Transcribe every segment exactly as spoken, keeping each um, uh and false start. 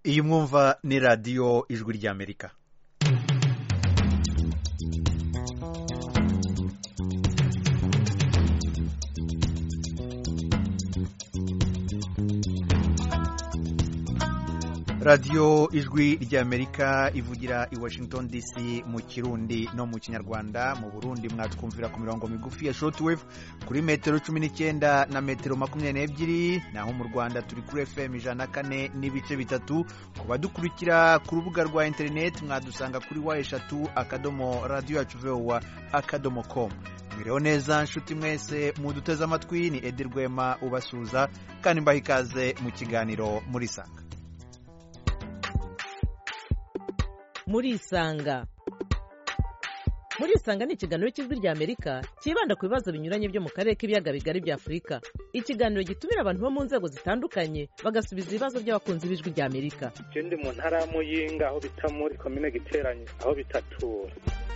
iyi mwumva ni radiyo ijwi ry'Amerika. radiyo ijwi ry'Amerika ivugira i Washington D C mu Kirundi no mu Kinyarwanda. Mu Burundi mwatwumvira ku mirongo migufi ya shortwave kuri metero cumi n'icyenda na metero makumyabiri n'ebyiri, naho mu Rwanda turi kuri F M ijana na kane n'ibice bitatu. Ku badukurikira ku rubuga rwa internet mwadusanga kuri wa eshatu akadomo radio yacu voa akadomo com. Mwiriho neza nshuti mwese muduteze amatwi, ni Edi Rwema ubasuza kandi mbaha ikaze mu kiganiro muri Sanga. Muri Isanga. Muri Isanga ni ikiganiro cy'ijwi ry'Amerika kibanda ku bibazo binyuranye byo mu karere k'ibiyaga bigari bya Afurika. Ikiganiro gitumira abantu bo mu nzego zitandukanye bagasubiza ibibazo by'abakunzi b'ijwi ry'Amerika. Je ndi mu ntara ya Muyinga aho bita muri commune Giteranye aho bitatura.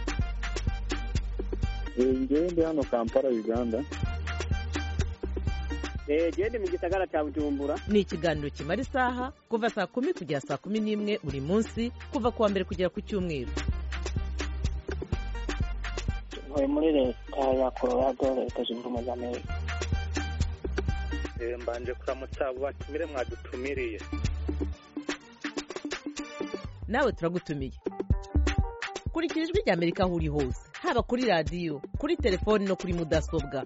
Ngewe ndi hano Kampala, Uganda. Eh gende mu gisagara cya Bujumbura. Ni ikiganiro kimara isaha kuva saa kumi kugera saa kumi n'imwe buri munsi kuva kuwa mbere kugera ku cyumweru. Ntuye muri leta ya Colorado, leta zunze ubumwe za Amerika. Eh mbanje kuramutsa abo batumire mwadutumiriye. Nawe turagutumiye. Kurikira ijwi ry'Amerika aho uri hose, haba kuri radio, kuri telefone no kuri mudasobwa.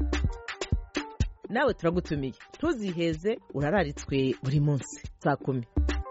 Nawe turagutumiye, ntuziheze, urararitswe buri munsi saa kumi.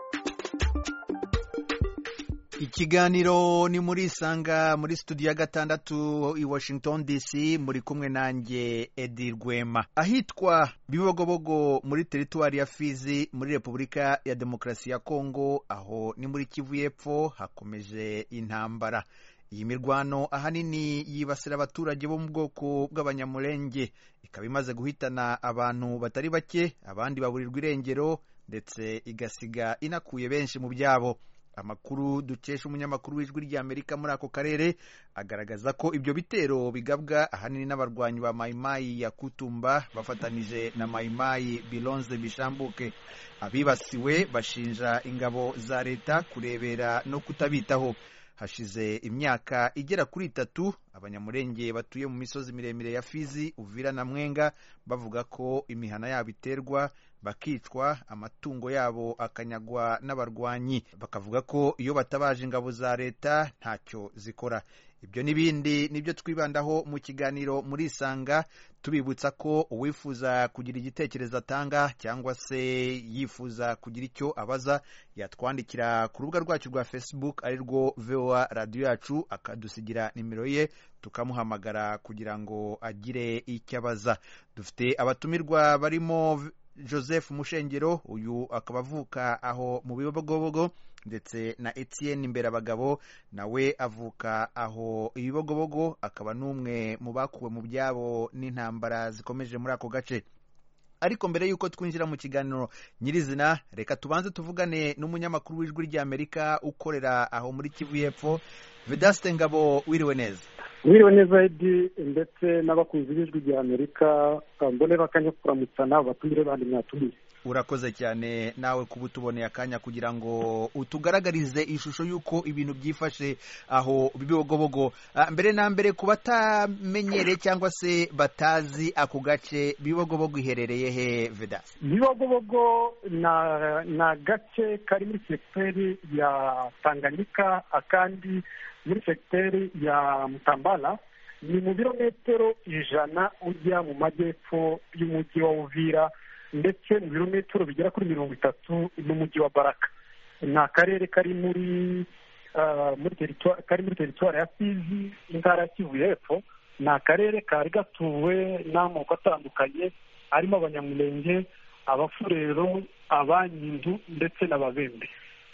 Ikiganiro ni muri Isanga muri studio ya gatandatu i Washington D C, muri kumwe nanjye Edi Rwema. Ahitwa Bibogobogo muri teritwari ya Fizi muri Repubulika ya Demokarasi ya Kongo, aho ni muri Kivu y'Epfo, hakomeje intambara. Iyi mirwano ahanini yibasira abaturage bo mu bwoko bw'abanyamulenge, ikaba imaze guhitana abantu batari bake, abandi baburirwa irengero ndetse igasiga inakuye benshi mu byabo. Amakuru dukesha umunyamakuru w'ijwi ry'Amerika muri ako karere agaragaza ko ibyo bitero bigabwa ahanini n'abarwanyi ba Maimai ya Kutumba bafatanije na Maimai Bilonze Bishambuke. Abibasiwe bashinja ingabo za leta kurebera no kutabitaho. Hashize imyaka igera kuri itatu abanyamurenge batuye mu misozi miremire ya Fizi, Uvira na Mwenga bavuga ko imihana yabo iterwa, bakicwa, amatungo yabo akanyagwa n'abarwanyi. Bakavuga ko iyo batabaje ingabo za leta ntacyo zikora. Ibyo nibindi nibyo twibandaho mu kiganiro muri Isanga, tubibutsa ko uwifuza kugira igitekerezo atanga cyangwa se yifuza kugira icyo abaza yatwandikira ku rubuga rwacu rwa Facebook ari rwo voa radio yacu, akadusigira nimero ye tukamuhamagara kugira ngo agire icyo abaza. Dufite abatumirwa barimo Joseph Mushengero, uyu akaba avuka aho mu Bibogobogo, ndetse na Etienne Imberabagabo nawe avuka aho Ibibogobogo, akaba n'umwe mu bakuwe mu byabo n'intambara zikomeje muri ako gace. Ariko mbere yuko twinjira mu kiganiro nyirizina, reka tubanze tuvugane n'umunyamakuru w'ijwi ry'Amerika ukorera aho muri Kivu y'Epfo, Vedaste Ngabo. Wiriwe neza? Wiriwe neza Edi, ndetse n'abakunzi b'ijwi ry'Amerika, mbone bakanya kuramutsa nabo batumire bandi mwatumiye. Urakoze cyane nawe kuba utuboneye akanya kugira ngo utugaragarize ishusho y'uko ibintu byifashe aho Bibogobogo. Mbere na mbere ku batamenyere cyangwa se batazi ako gace, Bibogobogo iherereye he Vedas? Bibogobogo na na gace kari muri sekiteri ya Tanganyika, akandi muri sekiteri ya Mutambala. Ni mu birometero ijana ujya mu majyepfo y'umujyi wa Uvira, ndetse mu birometero bigera kuri mirongo itatu n'umujyi wa Baraka. Ni akarere kari muri uh, muri teritwari kari muri teritwari ya Fizi, intara ya Kivu y'Epfo. Ni akarere kari gatuwe n'amoko atandukanye, harimo abanyamulenge, abafurero, abanyindu ndetse n'ababembe.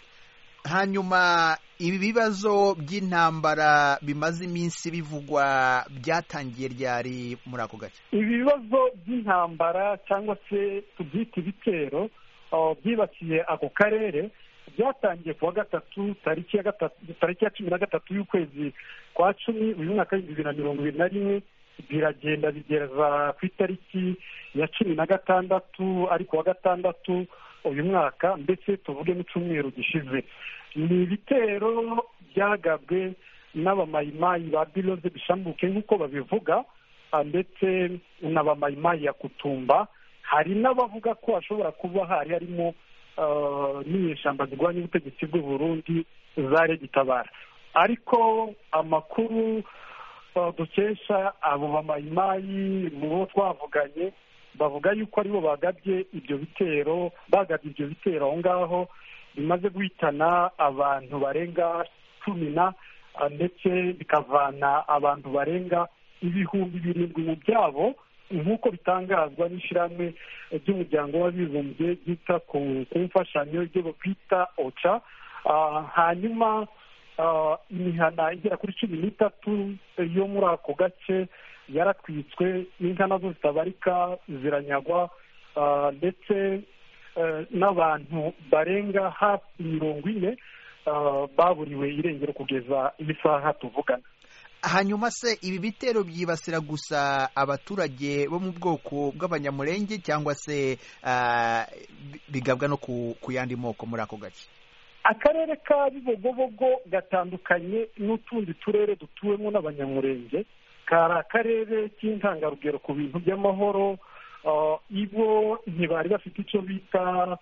Hanyuma ibi bibazo by'intambara bimaze iminsi bivugwa byatangiye ryari muri ako gace? Ibi bibazo by'intambara cyangwa se tubyita ibitero byibasiye ako karere byatangiye kuwa gatatu tariki ya gatatu tariki ya cumi na gatatu y'ukwezi kwa cumi uyu mwaka w'ibihumbi bibiri na mirongo ibiri na rimwe, biragenda bigereza ku itariki ya cumi na gatandatu ariko wa gatandatu uyu mwaka ndetse tuvuge n'icyumweru gishize. Ni ibitero byagabwe n'abamayimayi ba Biloze Bishambuke nk'uko babivuga, ndetse n'abamayimayi ya Kutumba. Hari n'abavuga ko hashobora kuba hari harimo n'inyeshyamba zirwanya ubutegetsi bw'u Burundi za Regitabara, ariko amakuru dukesha abo bamayimayi mu bo twavuganye bavuga yuko aribo bagabye ibyo bitero bagabye ibyo bitero aho ngaho bimaze guhitana abantu barenga cumi na ndetse bikavana abantu barenga ibihumbi birindwi mu byabo, nk'uko bitangazwa n'ishyirahamwe ry'umuryango w'abibumbye ryita ku mfashanyo ibyo bita oca. Hanyuma imihana igera kuri cumi n'itatu yo muri ako gace yaratwitswe, inka nazo zitabarika ziranyagwa, ndetse n'abantu barenga hafi mirongo ine baburiwe irengero kugeza iyi saha tuvugana. Hanyuma se ibi bitero byibasira gusa abaturage bo mu bwoko bw'abanyamurenge cyangwa se bigabwa no ku yandi moko muri ako gace? Akarere ka Bibogobogo gatandukanye n'utundi turere dutuwemo n'abanyamurenge, kari akarere k'intangarugero ku bintu by'amahoro. Ibo ntibari bafite icyo bita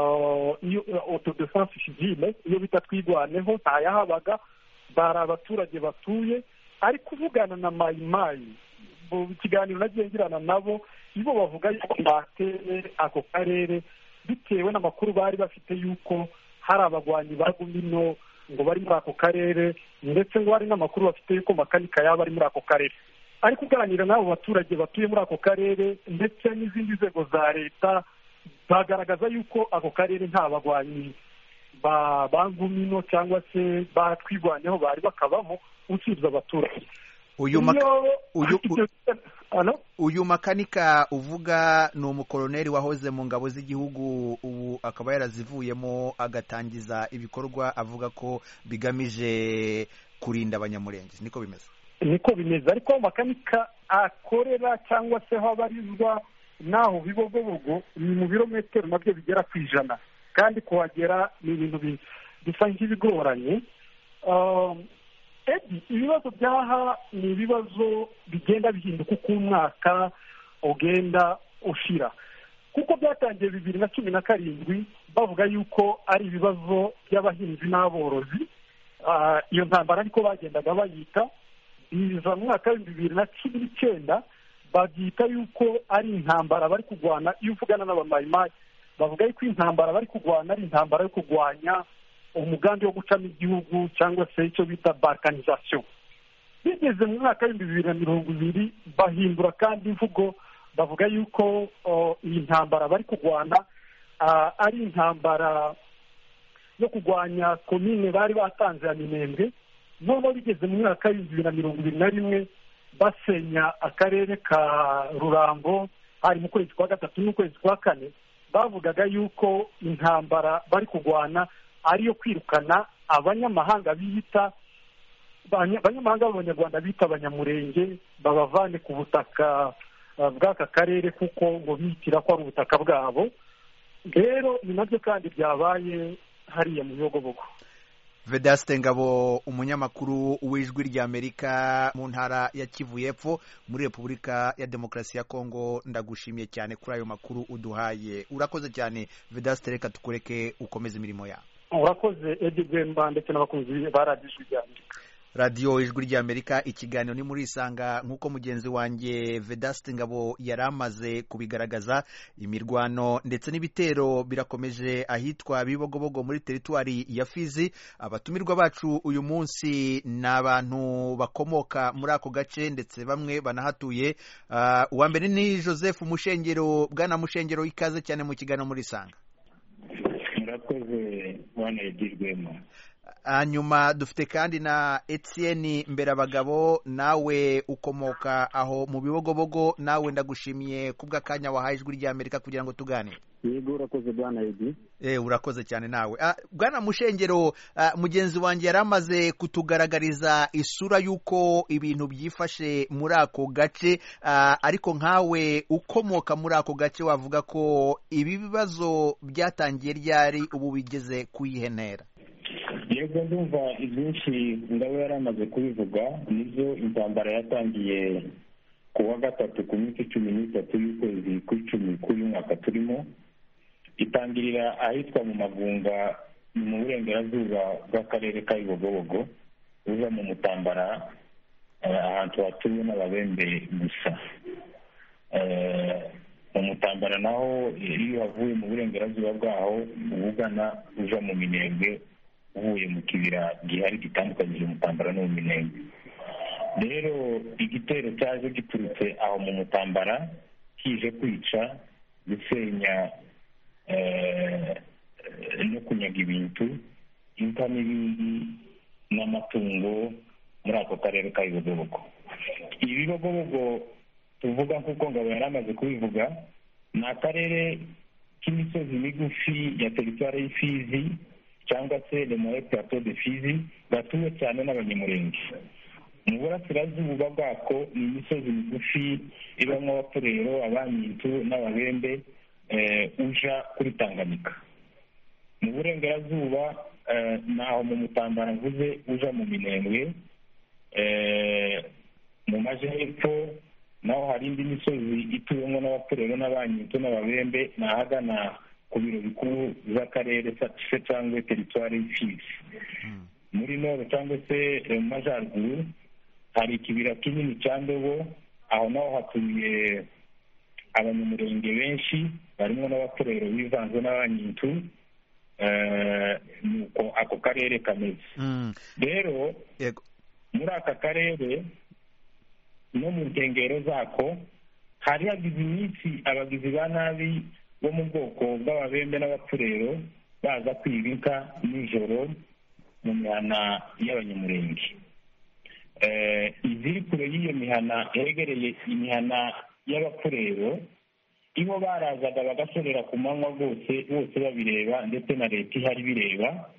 autodefense civile, iyo bita twigwaneho, ntayahabaga, bari abaturage batuye. Ari kuvugana na mayimayi mu kiganiro nagiye ngirana nabo, ibo bavuga yuko bateye ako karere bitewe n'amakuru bari bafite yuko hari abagwanyi ba Gumino ngo bari muri ako karere, ndetse ngo hari n'amakuru bafite yuko makanika yaba ari muri ako karere. Ari kuganira n'abo baturage batuye muri ako karere ndetse n'izindi nzego za leta, bagaragaza yuko ako karere nta bagwanyi ba Gumino cyangwa se batwigwanyeho bari bakabamo usibye abaturage. Uyu uyu makanika uvuga ni umukoloneli wahoze mu ngabo z'igihugu, ubu akaba yarazivuyemo agatangiza ibikorwa avuga ko bigamije kurinda abanyamurenge. Niko bimeze? Niko bimeze, ariko makanika akorera cyangwa se aho abarizwa naho Bibogobogo ni mu birometero nabyo bigera ku ijana, kandi kuhagera ni ibintu bisa nk'ibigoranye. Ibibazo byaha ni ibibazo bigenda bihinduka uko umwaka ugenda ushira, kuko byatangiye bibiri na cumi na karindwi bavuga yuko ari ibibazo by'abahinzi n'aborozi. Iyo ntambara ariko bagendaga bayita, biza mu mwaka w'ibihumbi bibiri na cumi n'icyenda babyita yuko ari intambara bari kurwana. Iyo uvugana n'abamayimayi bavuga yuko intambara bari kurwana ari intambara yo kurwanya umugambi wo gucamo igihugu cyangwa se icyo bita balkanization. Bigeze mu mwaka w'ibihumbi bibiri na mirongo ibiri bahindura kandi imvugo, bavuga yuko iyi ntambara bari kurwana ari intambara yo kurwanya komine bari batanze ya Minembwe. Noneho bigeze mu mwaka w'ibihumbi bibiri na mirongo ibiri na rimwe basenya akarere ka Rurango, hari mu kwezi kwa gatatu n'ukwezi kwa kane, bavugaga yuko intambara bari kurwana ariyo kwirukana abanyamahanga biyita abanyamahanga b'abanyarwanda bita abanyamurenge, babavane ku butaka bw'aka karere kuko ngo bitira ko ari ubutaka bwabo. Rero ni nabyo kandi byabaye hariya mu Bibogobogo. Vedaste Ngabo, umunyamakuru w'Ijwi ry'Amerika mu ntara ya Kivu y'Epfo muri Repubulika ya Demokarasi ya Kongo, ndagushimiye cyane kuri ayo makuru uduhaye. Urakoze cyane Vedaste, reka tukureke ukomeze imirimo yawe. Urakoze Edi Gwemba ndetse n'abakunzi ba radiyo Ijwi ry'Amerika. radiyo Ijwi ry'Amerika, ikiganiro ni muri Isanga. nk'uko mugenzi wanjye Vedaste Ngabo yari amaze kubigaragaza, imirwano ndetse n'ibitero birakomeje ahitwa Bibogobogo muri teritwari ya Fizi. Abatumirwa bacu uyu munsi ni abantu bakomoka muri ako gace ndetse bamwe banahatuye. Uh, uwa mbere ni Joseph Mushengero. Bwana Mushengero, ikaze cyane mu kiganiro muri Isanga. Murakoze bwana Edi Gwema. hanyuma dufite kandi na Etienne Mberabagabo, nawe ukomoka aho mu Bibogobogo. Nawe ndagushimiye kubw'akanya wahaye Ijwi ry'Amerika kugira ngo tuganire. Yego, urakoze bwana Edi. Eh, urakoze cyane nawe. Ah, bwana Mushengero, ah, mugenzi wanjye yaramaze kutugaragariza isura y'uko ibintu byifashe muri ako gace, ah, ariko nkawe ukomoka muri ako gace wavuga ko ibi bibazo byatangiye ryari ubu bigeze kuyihenera? Yego, ndumva ibyinshi ndabo yaramaze kubivuga. Nizo intambara yatangiye ku wa gatatu ku minsi cumi n'itatu y'ukwezi kw'icumi k'uyu mwaka turimo, itangirira ahitwa mu Magunga mu burengerazuba bw'akarere ka Bibogobogo, uza mu Mutambara, ahantu hatuwe n'Ababembe gusa. Mu Mutambara naho iyo wavuye mu burengerazuba bwaho ubugana uja mu Minembwe, uvuye mu kibira gihari gitandukanyije Mutambara no mu Minembwe. Rero igitero cyaje giturutse aho mu Mutambara kije kwica, gusenya no kunyaga ibintu, inka n'ibindi n'amatungo muri ako karere ka Bibogobogo. Ibi Bibogobogo tuvuga nk'uko Ngabo yari amaze kubivuga, ni akarere k'imisozi migufi ya teritwari y'Ifizi cyangwa se le Marais Plateau de Fizi, gatuwe cyane n'Abanyamurenge. Mu burasirazuba bwako ni imisozi migufi ibamo Abapfurero, Abanyintu n'Ababembe, uja kuri Tanganyika. Mu burengerazuba naho mu Mutambara mvuze uja mu Minembwe, mu majyepfo naho hari indi misozi ituwemo n'Abapfurero n'Abanyintu n'Ababembe, nahagana ku biro bikuru z'akarere se cyangwa teritwari y'Ifizi. Muri nord cyangwa se mu majyaruguru hari ikibira kinini cya Ndobo, aho naho hatuye Abanyamurenge benshi barimo n'Abapfurero bivanze n'Abanyintu. Nuko ako karere kameze. Rero muri aka karere no mu nkengero zako hari hagize iminsi abagizi ba nabi bo mu bwoko bw'Ababembe n'Abapfurero baza kwiba inka nijoro mu mihana y'Abanyamurenge. Iziri kure y'iyo mihana hegereye imihana y'Abapfurero, ibo barazaga bagasorera ku manywa rwose bose babireba, ndetse na leta ihari bireba.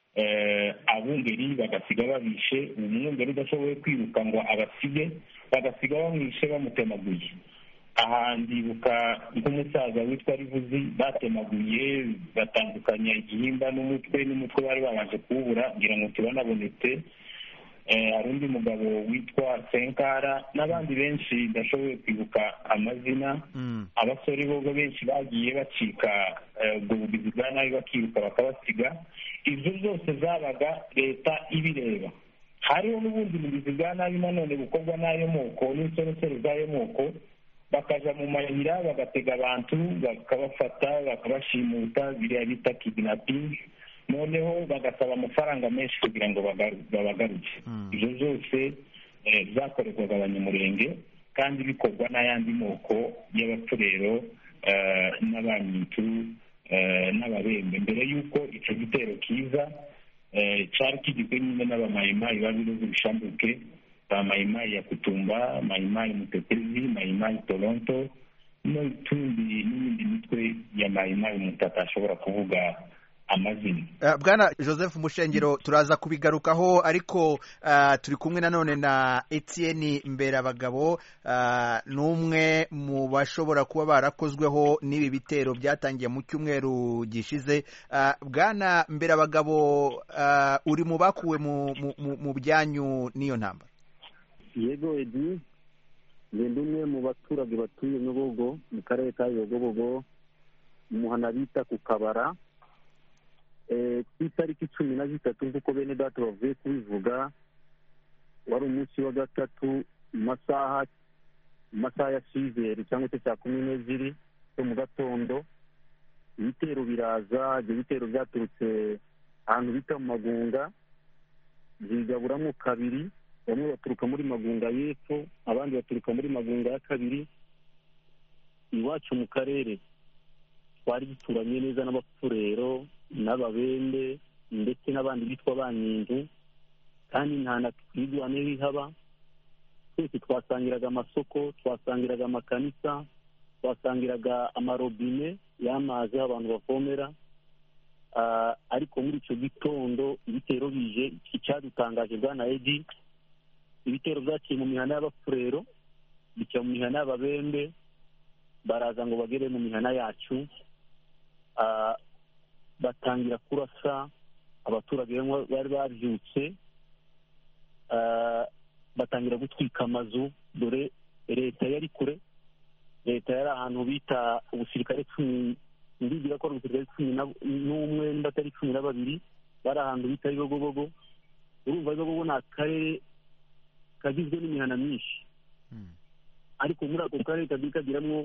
Abungeri bagasiga babishe, umwungeri udashoboye kwiruka ngo abasige, bagasiga bamwishe bamutemaguye. Aha ndibuka nk'umusaza witwa Rivuzi batemaguye, batandukanya igihimba n'umutwe n'umutwe bari babanje kuwubura ngira ngo tibanabonetse. Hari undi mugabo witwa Senkara n'abandi benshi ndashoboye kwibuka amazina. Abasore bo benshi bagiye bacika ubwo bugizi bwa nabi, bakiruka bakabasiga. Ibyo byose zabaga leta ibireba. Hariho n'ubundi bugizi bwa nabi nanone bukorwa n'ayo moko n'insoresore z'ayo moko, bakaja mu mayira bagatega abantu bakabafata bakabashimuta, biriya bita kidnapping, noneho bagasaba amafaranga menshi kugira ngo babagaruke. Ibyo byose byakorerwaga Abanyamurenge kandi bikorwa n'ayandi moko y'Abapfurero n'Abanyintu n'Ababembe. Mbere y'uko icyo gitero kiza cyari kigizwe nyine n'Abamayimayi b'Abirozi Bishambuke, ba Mayimayi ya Kutumba, Mayimayi Mutetezi, Mayimayi Toronto n'utundi n'indi mitwe ya Mayimayi umuntu atashobora kuvuga amazina. Uh, Bwana Joseph Mushengero, turaza kubigarukaho, ariko uh, turi kumwe nanone na Etienne Mberabagabo, uh, n'umwe mu bashobora kuba barakozweho n'ibi bitero byatangiye mu cyumweru gishize. Uh, Bwana Mberabagabo, uh, uri mu bakuwe mu, mu, mu byanyu n'iyo ntambara? Yego Edi, ndi umwe mu baturage batuye Nyobogo mu karere ka Bibogobogo, umuhana bita ku Kabara. Ku itariki cumi na zitatu nk'uko bene data bavuye kubivuga, wari umunsi wa gatatu mu masaha mu masaha ya sizeri cyangwa se saa kumi n'ebyiri zo mu gatondo. Ibitero biraza, ibyo bitero byaturutse ahantu bita mu Magunga, byigaburamo kabiri. Bamwe baturuka muri Magunga y'epfo, abandi baturuka muri Magunga ya kabiri. Iwacu mu karere twari duturanye neza n'Abapfurero n'Ababembe ndetse n'abandi bitwa ba nyindu, kandi nta na twigwane bihaba. Twese twasangiraga amasoko, twasangiraga amakanisa, twasangiraga amarobine y'amazi aho abantu bavomera. Ariko muri icyo gitondo ibitero bije, icyadutangaje bwana Edi, ibitero byaciye mu mihana y'abafurero, bica mu mihana y'ababembe, baraza ngo bagere mu mihana yacu, batangira kurasa abaturage bari babyutse, batangira gutwika amazu. Dore leta yari kure, leta yari ahantu bita ubusirikare cumi, ndigira ko ari ubusirikare cumi n'umwe niba atari cumi na babiri, bari ahantu bita Bibogobogo. Urumva Bibogobogo ni akarere kagizwe n'imihana myinshi, ariko muri ako karere kagiye kagiramo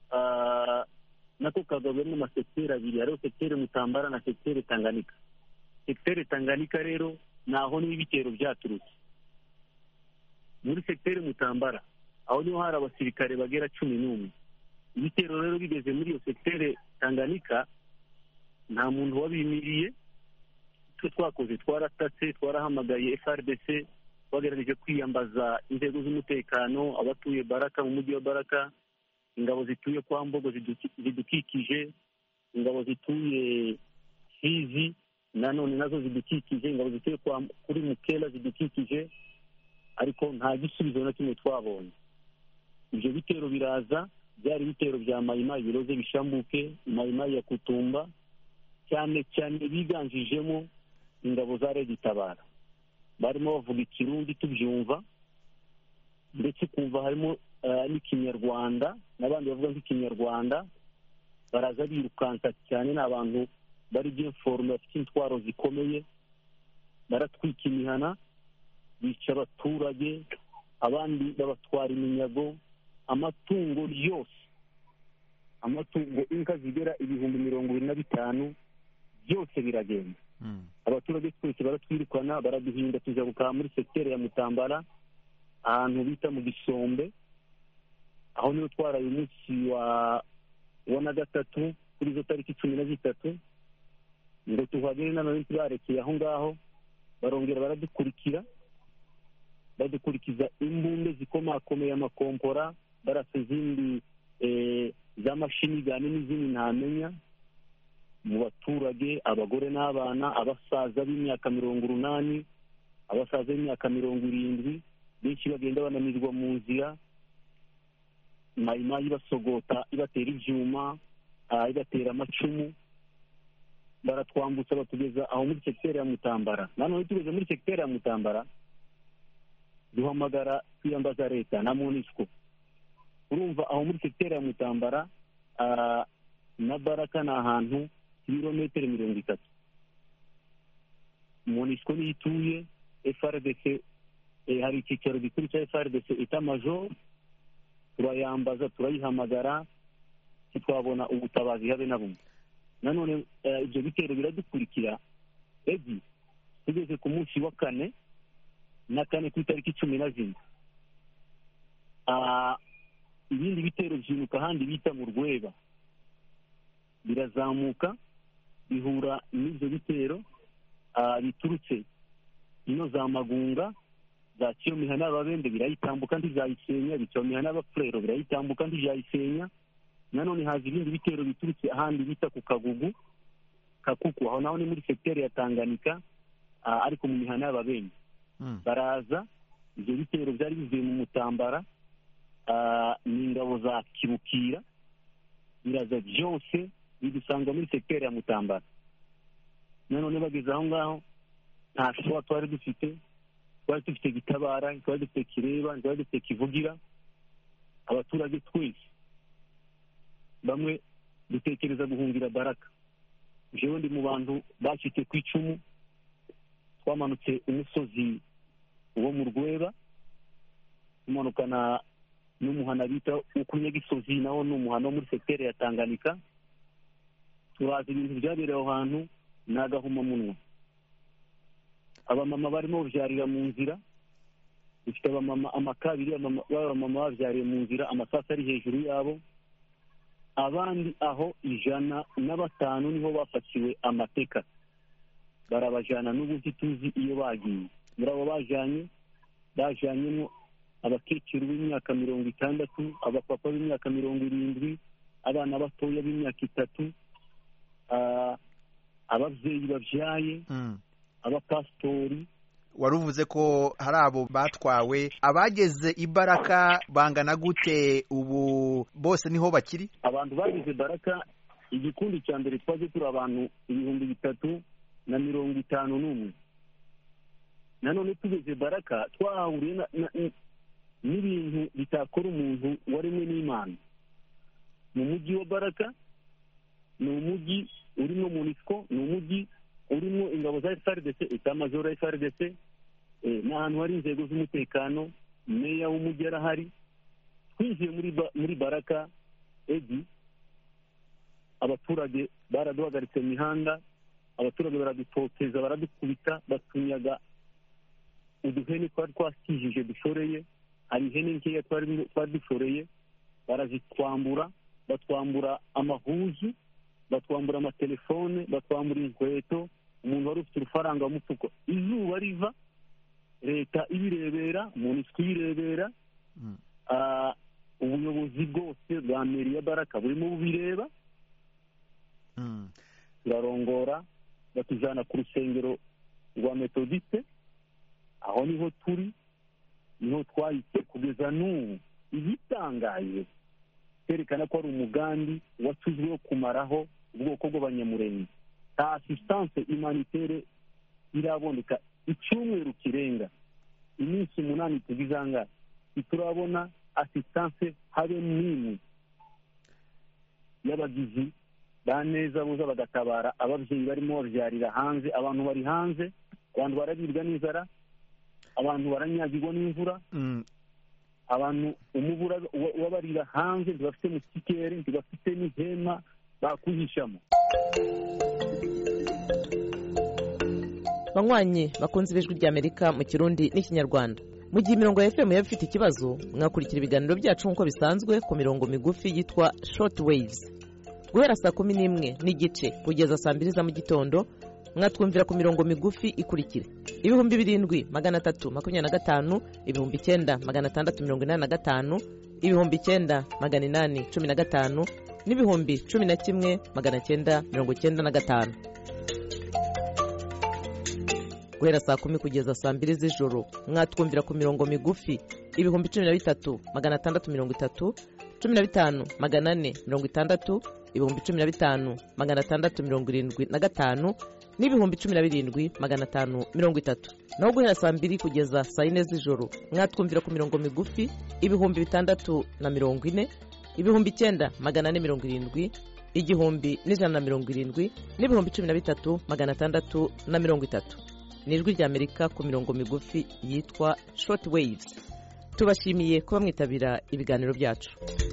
nako kagabuyemo amasekiteri abiri, hariho sekiteri Mutambara na sekiteri Tanganyika. Sekiteri Tanganyika rero naho niho ibitero byaturutse. Muri sekiteri Mutambara aho niho hari abasirikare bagera cumi n'umwe. Ibitero rero bigeze muri iyo sekiteri Tanganyika, nta muntu wabimiriye. Twe twakoze twaratatse, twarahamagaye F R D C, twagerageje kwiyambaza inzego z'umutekano, abatuye Baraka, mu mujyi wa Baraka, ingabo zituye kwa Mbogo zidukikije, ingabo zituye Fizi nanone nazo zidukikije, ingabo zituye kuri Mukela zidukikije, ariko nta gisubizo na kimwe twabonye. Ibyo bitero biraza, byari ibitero bya Mayimayi biroze bishambuke, Mayimayi ya Kutumba, cyane cyane biganjijemo ingabo za Red Tabara. Barimo bavuga Ikirundi tubyumva, ndetse kumva harimo n'ikinyarwanda, n'abandi bavuga nk'ikinyarwanda. Baraza birukanka cyane, n'abantu bari by'informe bafite intwaro zikomeye, baratwika imihana, bica abaturage, abandi babatwara iminyago, amatungo yose, amatungo inka zigera ibihumbi mirongo ibiri na bitanu byose biragenda. Abaturage twese baratwirukana, baraduhinda, tuja gukaba muri sekiteri ya Mutambara ahantu bita mu Gisombe. Aho niho twaraye umunsi wa wa na gatatu kuri izo tariki cumi na zitatu, ngo tuhagere n'abantu barekeye aho ngaho, barongera baradukurikira, badukurikiza imbunde zikomakomeye, amakompora, barasa izindi z'amashini gane n'izindi ntamenya mu baturage, abagore n'abana, abasaza b'imyaka mirongo urunani, abasaza b'imyaka mirongo irindwi, benshi bagenda bananirwa mu nzira. Mayimayi ibasogota, ibatera ibyuma, ibatera amacumu, baratwambutsa batugeza aho muri sekiteri ya Mutambara. Nanone tugeze muri sekiteri ya Mutambara, duhamagara twiyambaza leta na MONUSCO. Urumva aho muri sekiteri ya Mutambara na Baraka ni ahantu ibirometero mirongo itatu. MONUSCO niyo ituye, F R D C, hari icyicaro gikuru cya F R D C Etat Major, turayambaza, turayihamagara, twabona ubutabazi habe na bumwe. Nanone ibyo bitero biradukurikira. Edi, tugeze ku munsi wa kane na kane ku itariki cumi na zine, ibindi bitero byinuka ahandi bita mu Rweba, birazamuka bihura n'ibyo bitero biturutse ino za Magunga, za Cyomihana y'Ababembe birayitambuka ntizayisenya, Cyomihana y'Abafurero birayitambuka ntizayisenya. Nanone haza ibindi bitero biturutse ahandi bita ku Kagugu, Kakuku, aho naho ni muri sekiteri ya Tanganyika, ariko mu mihana y'Ababembe. Baraza, ibyo bitero byari bivuye mu Mutambara, ni ingabo za Kibukira, biraza byose bidusanga muri sekiteri ya Mutambara. Nanone bageze aho ngaho, nta shwa twari dufite, twari dufite Gitabara, twari dufite Kireba, twari dufite Kivugira. Abaturage twese bamwe dutekereza guhungira Baraka. Jewe ndi mu bantu bacitse ku icumu, twamanutse umusozi wo mu Rweba, tumanukana n'umuhana bita Ukunyagisozi, nawo ni umuhana wo muri sekiteri ya Tanganyika. Turaza ibintu byabereye aho hantu n'agahomamunwa. Abamama barimo babyarira mu nzira, dufite abamama amakabiri, abamama babyariye mu nzira, amasasu ari hejuru yabo. Abandi aho ijana na batanu niho bafatiwe amateka. barabajyana n'ubu ntituzi iyo bagiye. muri abo bajyanye bajyanyemo abakecuru b'imyaka mirongo itandatu, abapapa b'imyaka mirongo irindwi, abana batoya b'imyaka itatu, ababyeyi babyaye, abapasitori. wari uvuze ko hari abo batwawe. Abageze i Baraka bangana gute ubu? Bose niho bakiri? Abantu bageze Baraka, igikundi cya mbere twaje turi abantu ibihumbi bitatu na mirongo itanu n'umwe. Nanone tugeze Baraka twahuriye n'ibintu bitakora umuntu waremwe n'Imana. Mu mujyi wa Baraka ni umujyi urimo MONUSCO, ni umujyi urimo ingabo za F R D C, etamajoro ya F R D C, ni ahantu hari inzego z'umutekano, meya w'umujyi arahari. Twinjiye muri muri Baraka edi, abaturage baraduhagaritse mu mihanda, abaturage baradutoteza, baradukubita, batunyaga uduhene twari twakijije dushoreye. Hari ihene nkeya twari dushoreye, barazitwambura, batwambura amahuzu, batwambura amatelefone, batwambura inkweto. Umuntu wari ufite urufaranga mu mufuko, izuba riva, leta ibirebera, MONUSCO ibirebera, ubuyobozi bwose bwa meri ya Baraka burimo bubireba. Turarongora, batujyana ku rusengero rwa Metodiste, aho niho turi, niho twahise kugeza n'ubu. Igitangaje cyerekana ko ari umugambi watuzweho kumaraho ubwoko bw'Abanyamurenge. Ta assistance humanitaire iraboneka icyumweru kirenga, iminsi umunani tugizanga, turabona assistance habe n'imwe y'abagizi ba neza buza bagatabara ababyeyi barimo babyarira hanze. Abantu bari hanze, abantu barabirwa n'inzara, abantu baranyagirwa n'imvura, abantu umubura wabarira hanze, ntibafite musikere, ntibafite n'ihema bakuhishamo. Banywanyi bakunze ibijwi ry'Amerika mu Kirundi n'Ikinyarwanda, mu gihe imirongo ya F M yaba ifite ikibazo, mwakurikira ibiganiro byacu nk'uko bisanzwe ku mirongo migufi yitwa short waves. Guhera saa kumi n'imwe n'igice kugeza saa mbiri za mu gitondo, mwatwumvira ku mirongo migufi ikurikira: ibihumbi birindwi magana atatu makumyabiri na gatanu, ibihumbi icyenda magana atandatu mirongo inani na gatanu, ibihumbi icyenda magana inani cumi na gatanu, n'ibihumbi cumi na kimwe magana cyenda mirongo cyenda na gatanu. Guhera saa kumi kugeza saa mbiri z'ijoro, mwatwumvira ku mirongo migufi ibihumbi cumi na bitatu magana atandatu mirongo itatu, cumi na bitanu magana ane mirongo itandatu, ibihumbi cumi na bitanu magana atandatu mirongo irindwi na gatanu, n'ibihumbi cumi na birindwi magana atanu mirongo itatu. Naho guhera saa mbiri kugeza saa yine z'ijoro, mwatwumvira ku mirongo migufi ibihumbi bitandatu na mirongo ine, ibihumbi icyenda magana ane mirongo irindwi, igihumbi n'ijana na mirongo irindwi, n'ibihumbi cumi na bitatu magana atandatu na mirongo itatu. Ni ijwi ry'Amerika ku mirongo migufi yitwa short waves. Tubashimiye kuba mwitabira ibiganiro byacu.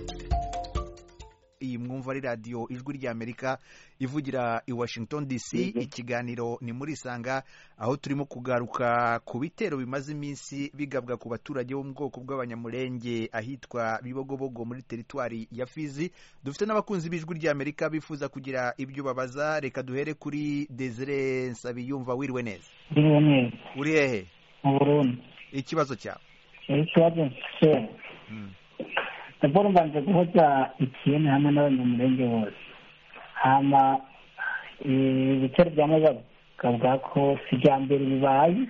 Iyi mwumva ari radio ijwi ry'Amerika ivugira i Washington D C. Ikiganiro ni muri Sanga, aho turimo kugaruka ku bitero bimaze iminsi bigabwa ku baturage bo mu bwoko bw'Abanyamurenge ahitwa Bibogobogo muri teritwari ya Fizi. Dufite n'abakunzi b'ijwi ry'Amerika bifuza kugira ibyo babaza. Reka duhere kuri Desire Nsabiyumva. Wiriwe neza? Wiriwe neza. Uri hehe? Mu Burundi. Ikibazo cyawe? Ikibazo cyawe Taboro mbanje guhoza ikintu hamwe n'Abanyamurenge bose. Hama ibitero byamaze kavuga ko sijambere bibaye.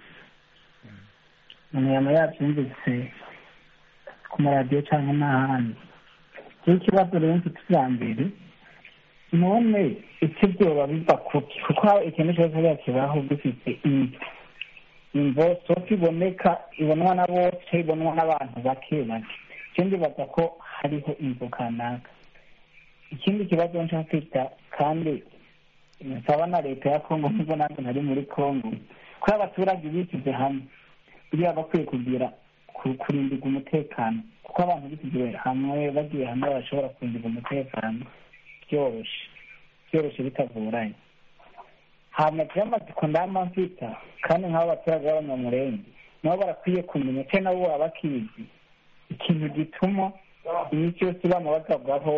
None yabyumvise ku maradiyo cyangwa n'ahandi. Ikibazo rero cy'ijambere, none ikibyo biva kuki? Kuko ikintu cyose kibaho gifite imvo sofi iboneka, ibonwa na bose, ibonwa n'abantu bake bake. Ikindi baza ko hariho imvo kanaka. Ikindi kibazo nshaka kwita kandi nsaba na leta ya Kongo, nubwo nanjye nari muri Kongo, ko abaturage bishyize hamwe kugira bakwiye kugira kurindirwa umutekano, kuko abantu bishyize hamwe bagiye hamwe bashobora kurindirwa umutekano byoroshye byoroshye bitavuranye. Hama byamatsiko ndama mfita kandi nk'abo baturage b'Abanyamurenge nabo barakwiye kumenya cyane nabo baba bakizi ikintu gituma imiti yose bama bagabwaho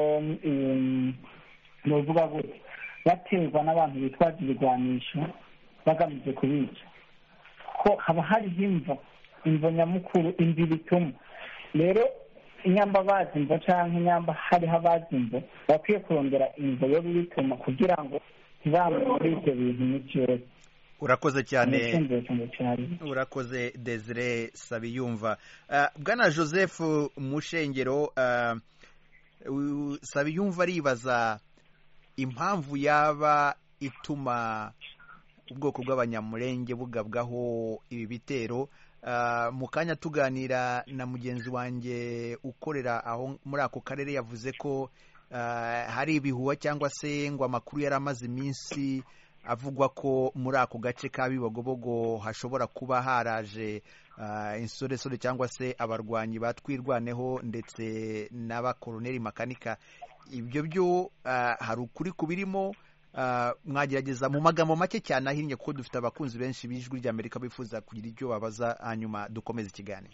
novuga gute baterwa n'abantu bitwaje ibigwanisho bagamije kubica ko haba hariho imvo imvo nyamukuru imvi bituma rero inyamba bazi imvo cyangwa inyamba hariho abazi imvo bakwiye kurondera imvo yo bituma kugira ngo ntibamwe muri ibyo bintu n'icyo yose. urakoze cyane urakoze Desire Sabiyumva. Bwana Joseph Mushengero, Sabiyumva aribaza impamvu yaba ituma ubwoko bw'abanyamurenge bugabwaho ibi bitero. Mu kanya tuganira na mugenzi wanjye ukorera aho muri ako karere yavuze ko hari ibihuha cyangwa se ngo amakuru yari amaze iminsi avugwa ko muri ako gace ka Bibogobogo hashobora kuba haraje insoresore cyangwa se abarwanyi batwirwaneho ndetse n'abakoloneli makanika. Ibyo byo hari ukuri kubirimo? Mwagerageza mu magambo make cyane ahinnye kuko dufite abakunzi benshi b'ijwi ry'Amerika bifuza kugira icyo babaza, hanyuma dukomeza ikiganiro.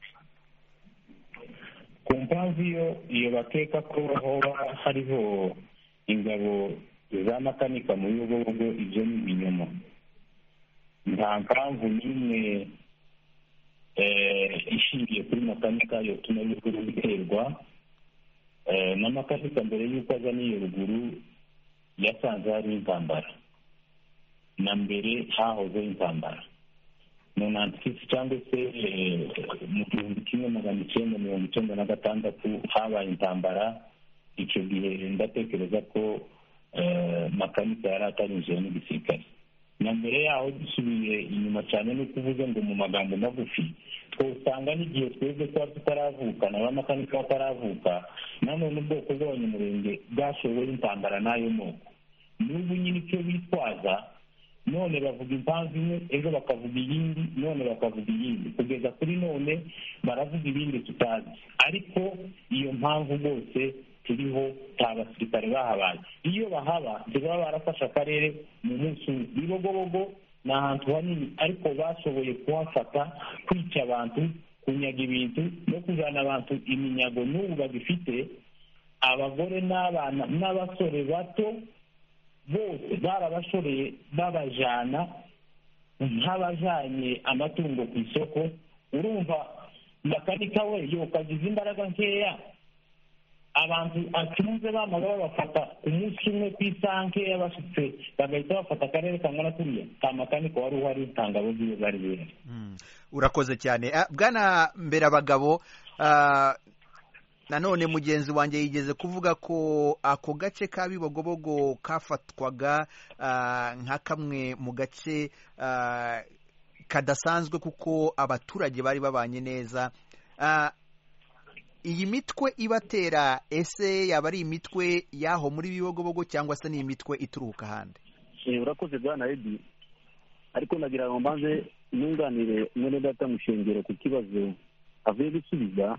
Ku mpamvu iyo bakeka ko hoba hariho ingabo za makanika mu Bibogobogo, ibyo ni ibinyoma. Nta mpamvu n'imwe ishingiye kuri makanika yotuma Bibogobogo biterwa. Na makanika mbere y'uko aza n'iyo ruguru yasanze hari intambara, na mbere hahozeho intambara mu nantikisi cyangwa se mu gihumbi kimwe magana icyenda mirongo icyenda na gatandatu habaye intambara. Icyo gihe ndatekereza ko makanika yari atarinjiye n'igisirikare. Na mbere yaho dusubiye inyuma cyane no kuvuga ngo mu magambo magufi twosanga n'igihe twebwe twari tutaravuka na ba makanika bataravuka, nanone ubwoko bw'abanyamurenge bwashoboye intambara n'ayo moko. N'ubu nyine icyo bitwaza, none bavuga impamvu imwe, ejo bakavuga iyindi, none bakavuga iyindi, kugeza kuri none baravuga ibindi tutazi. Ariko iyo mpamvu rwose turiho nta basirikare bahabaye. Iyo bahaba ntibaba barafashe akarere mu munsi umwe. Bibogobogo ni ahantu hanini, ariko bashoboye kuhafata, kwica abantu, kunyaga ibintu no kujyana abantu iminyago. N'ubu bagifite abagore n'abana n'abasore bato bose barabashoreye babajyana nk'abajyanye amatungo ku isoko. Urumva makanika we yokagize imbaraga nkeya, abantu atunze bamaze babafata umunsi umwe ku isaha nkeya bashyitse bagahita bafata akarere kangana kuriya. Ka makanika wari uhari, ntangabo ziwe zari zihari. Urakoze cyane Bwana Mberabagabo. Nanone mugenzi wanjye yigeze kuvuga ko ako gace ka Bibogobogo kafatwaga nka kamwe mu gace kadasanzwe kuko abaturage bari babanye neza. Iyi mitwe ibatera ese yaba ari imitwe yaho muri Bibogobogo cyangwa se ni imitwe ituruka ahandi? Urakoze Bwana Edi, ariko nagira ngo mbanze nunganire mwene data Mushengero ku kibazo avuye gusubiza.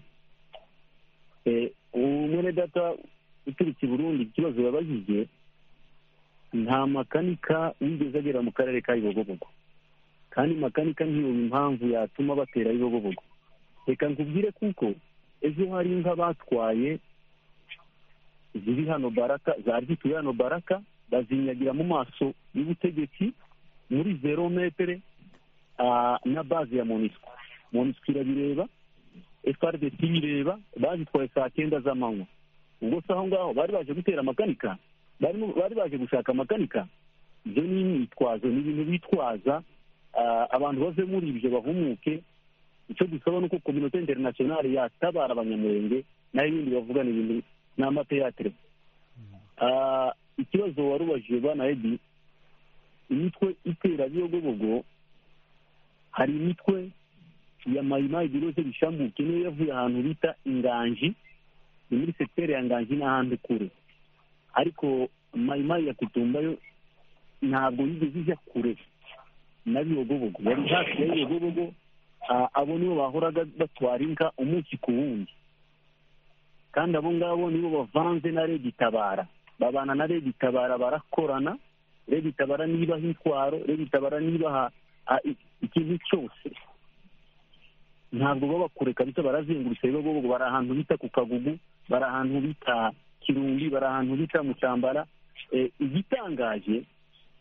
Mwene data uturutse i Burundi, ikibazo yabajije, nta makanika wigeze agera mu karere ka Bibogobogo, kandi makanika ntiyumva impamvu yatuma batera Bibogobogo. Reka nkubwire kuko ejo hari inka batwaye ziri hano Baraka, zari zituye hano Baraka, bazinyagira mu maso y'ubutegetsi muri zero metere na bazi ya Monisco. Monisco irabireba, F R D C ireba, bazitwaye saa cyenda z'amanywa. Ubwo se aho ngaho bari baje gutera makanika, bari baje gushaka makanika. Ibyo ni imyitwazo, ni ibintu bitwaza abantu bave muri ibyo bahumuke. Icyo dusaba nuko communauté internationale yatabara abanyamurenge, naho ibindi bavuga ni ibintu n'amateatre. Ikibazo warubajije Bwana Edi, imitwe itera Bibogobogo, hari imitwe ya mayimayi biroze bishambuke niyo yavuye ahantu bita Inganji, ni muri sektere ya Nganji n'ahandi kure. Ariko mayimayi ya Kutumbayo ntabwo yigeze ijya kure na Bibogobogo, yari hafi ya Bibogobogo. Abo nibo bahoraga batwara inka umunsi ku wundi, kandi abo ngabo nibo bavanze na Redi Tabara, babana na Redi Tabara, barakorana. Redi Tabara nibaha intwaro, Redi Tabara nibaha ikintu cyose. Ntabwo baba kure kabisa, barazengurutse Bibogobogo. Bari ahantu bita ku Kagugu, bari ahantu bita Kirundi, bari ahantu bita mu Cyambara. Igitangaje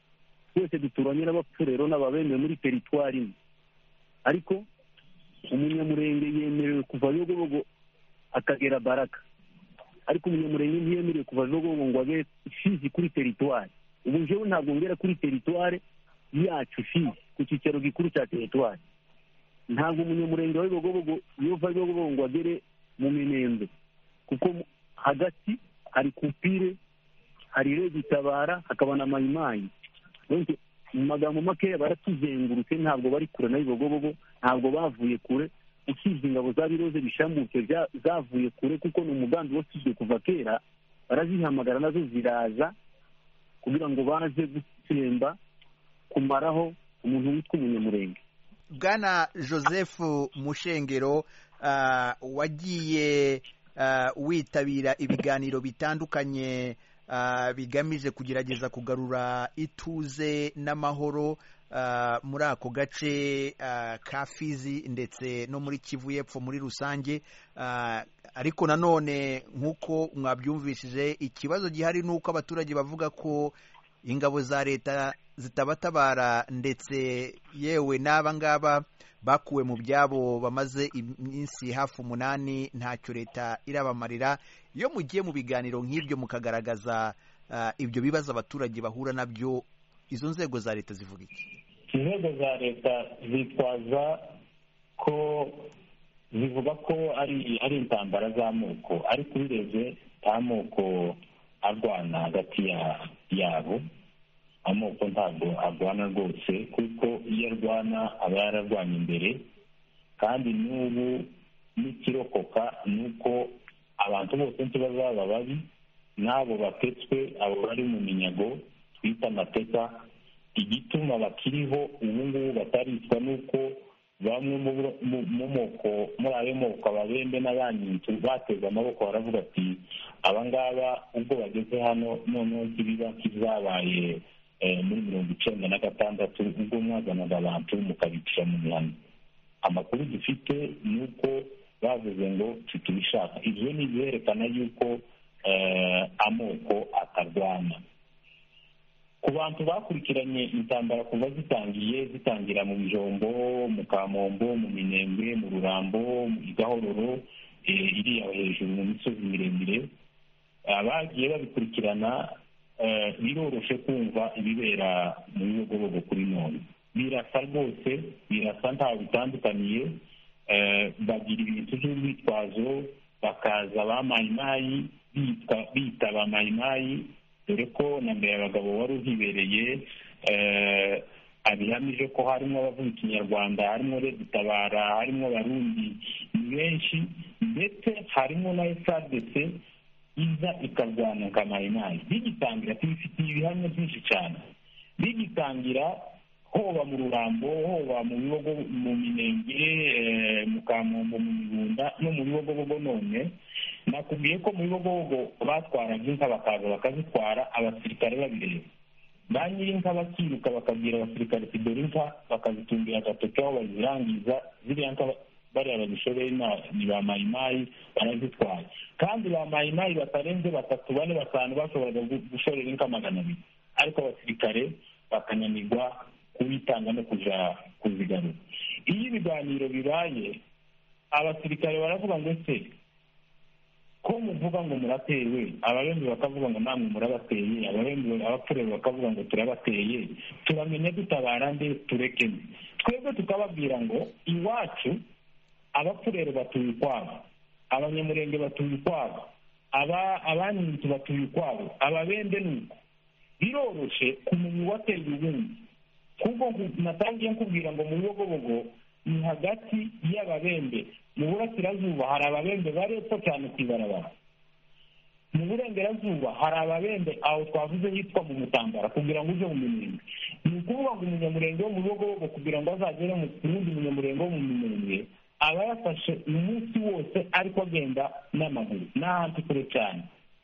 twese duturanye n'abapfurero n'ababembe muri teritwari imwe, ariko umunyamurenge yemerewe kuva Bibogobogo akagera Baraka, ariko umunyamurenge ntiyemerewe kuva Bibogobogo ngo abe Fizi kuri teritwari. Ubu njyewe ntabwo ngera kuri teritwari yacu Fizi ku cyicaro gikuru cya teritwari. Ntabwo umunyamurenge wa Bibogobogo yova Bibogobogo ngo agere mu Minembwe, kuko hagati hari kupire, hari Redi Tabara, hakaba na Mayimayi. Mu magambo makeya baratuzengurutse, ntabwo bari kure na Bibogobogo, ntabwo bavuye kure. Usibye ingabo za Biroze Bishambuke zavuye kure, kuko ni umugambi wasizwe kuva kera, barazihamagara nazo ziraza kugira ngo baze gutsemba kumaraho umuntu witwa umunyamurenge. Bwana Joseph Mushengero, uh, wagiye uh, witabira ibiganiro bitandukanye uh, bigamije kugerageza kugarura ituze n'amahoro uh, muri ako gace uh, ka Fizi ndetse no muri Kivu y'Epfo muri rusange, uh, ariko nanone nk'uko mwabyumvishije ikibazo gihari nuko abaturage bavuga ko ingabo za leta zitabatabara, ndetse yewe n'aba ngaba bakuwe mu byabo bamaze iminsi hafi umunani ntacyo leta irabamarira. Iyo mugiye mu biganiro nk'ibyo mukagaragaza uh, ibyo bibazo abaturage bahura nabyo, izo nzego za leta zivuga iki? Inzego za leta zitwaza ko zivuga ko ari ari intambara z'amoko, ariko ubirebye nta moko arwana hagati yabo. Amoko ntabwo arwana rwose, kuko iyo arwana aba yararwanya imbere, kandi n'ubu n'ikirokoka ni uko abantu bose ntibazaba babi, n'abo batetswe, abo bari mu minyago twita amateka. Igituma bakiriho ubu ngubu bataricwa nuko bamwe mu moko, muri ayo moko ababembe n'abanyintu bateze amaboko, baravuga ati aba ngaba ubwo bageze hano noneho kibiba kizabaye muri mirongo icyenda na gatandatu ubwo mwazanaga abantu mukabicisha mu mihanda. Amakuru dufite ni uko bavuze ngo tutubishaka. Ibyo ni ibyerekana yuko amoko atarwana. Ku bantu bakurikiranye intambara kuva zitangiye zitangira mu Bijombo, mu Kamombo, mu Minembwe, mu Rurambo, mu Gahororo, iriya hejuru mu misozi miremire, abagiye babikurikirana biroroshe kumva ibibera mu Bibogobogo kuri none. Birasa rwose, birasa ntaho bitandukaniye. Bagira ibintu by'urwitwazo, bakaza ba Mayimayi bita ba Mayimayi, dore ko na mbere abagabo wari uhibereye abihamije ko harimo abavuga Ikinyarwanda, harimo Redi Tabara, harimo Abarundi benshi, ndetse harimo na F A R D C iza ikarwana nka Mayimayi. Bigitangira tubifitiye ibihamya byinshi cyane. Bigitangira hoba mu Rurambo, hoba mu Bibogo, mu Minembwe, mu Kamombo, mu Mibunda no mu Bibogobogo. None nakubwiye ko mu Bibogobogo batwaraga inka bakaza bakazitwara abasirikare babireba. Ba nyir'inka bakiruka bakabwira abasirikare ati dore inka, bakazitungira agatoki aho bazirangiza. Ziriya nka bariya babishoreye ni ba Mayimayi, barazitwaye. Kandi ba Mayimayi batarenze batatu bane batanu bashoboraga gushorera inka magana abiri, ariko abasirikare bakananirwa kubitanga no kuja kuzigarura. Iyo ibiganiro bibaye, abasirikare baravuga ngo ese ko muvuga ngo muratewe, ababembe bakavuga ngo namwe murabateye, ababembe abapfurero bakavuga ngo turabateye, turamenye dutabara nde tureke? Twebwe tukababwira ngo iwacu abapfurero batuye ukwabo, abanyamurenge batuye ukwabo, abanyintu batuye ukwabo, ababembe nuko. Biroroshe kumenya uwateye ubundi, kuko natangiye nkubwira ngo mu Bibogobogo ni hagati y'ababembe. Mu burasirazuba hari ababembe bari epfo cyane ku ibarabara, mu burengerazuba hari ababembe aho twavuze yitwa mu Mutambara kugira ngo uje mu Minembwe. Ni ukuvuga ngo umunyamurenge wo mu Bibogobogo kugira ngo azagere mu kurundi munyamurenge wo mu Minembwe aba yafashe umunsi wose ariko agenda n'amaguru n'ahantu kure cyane.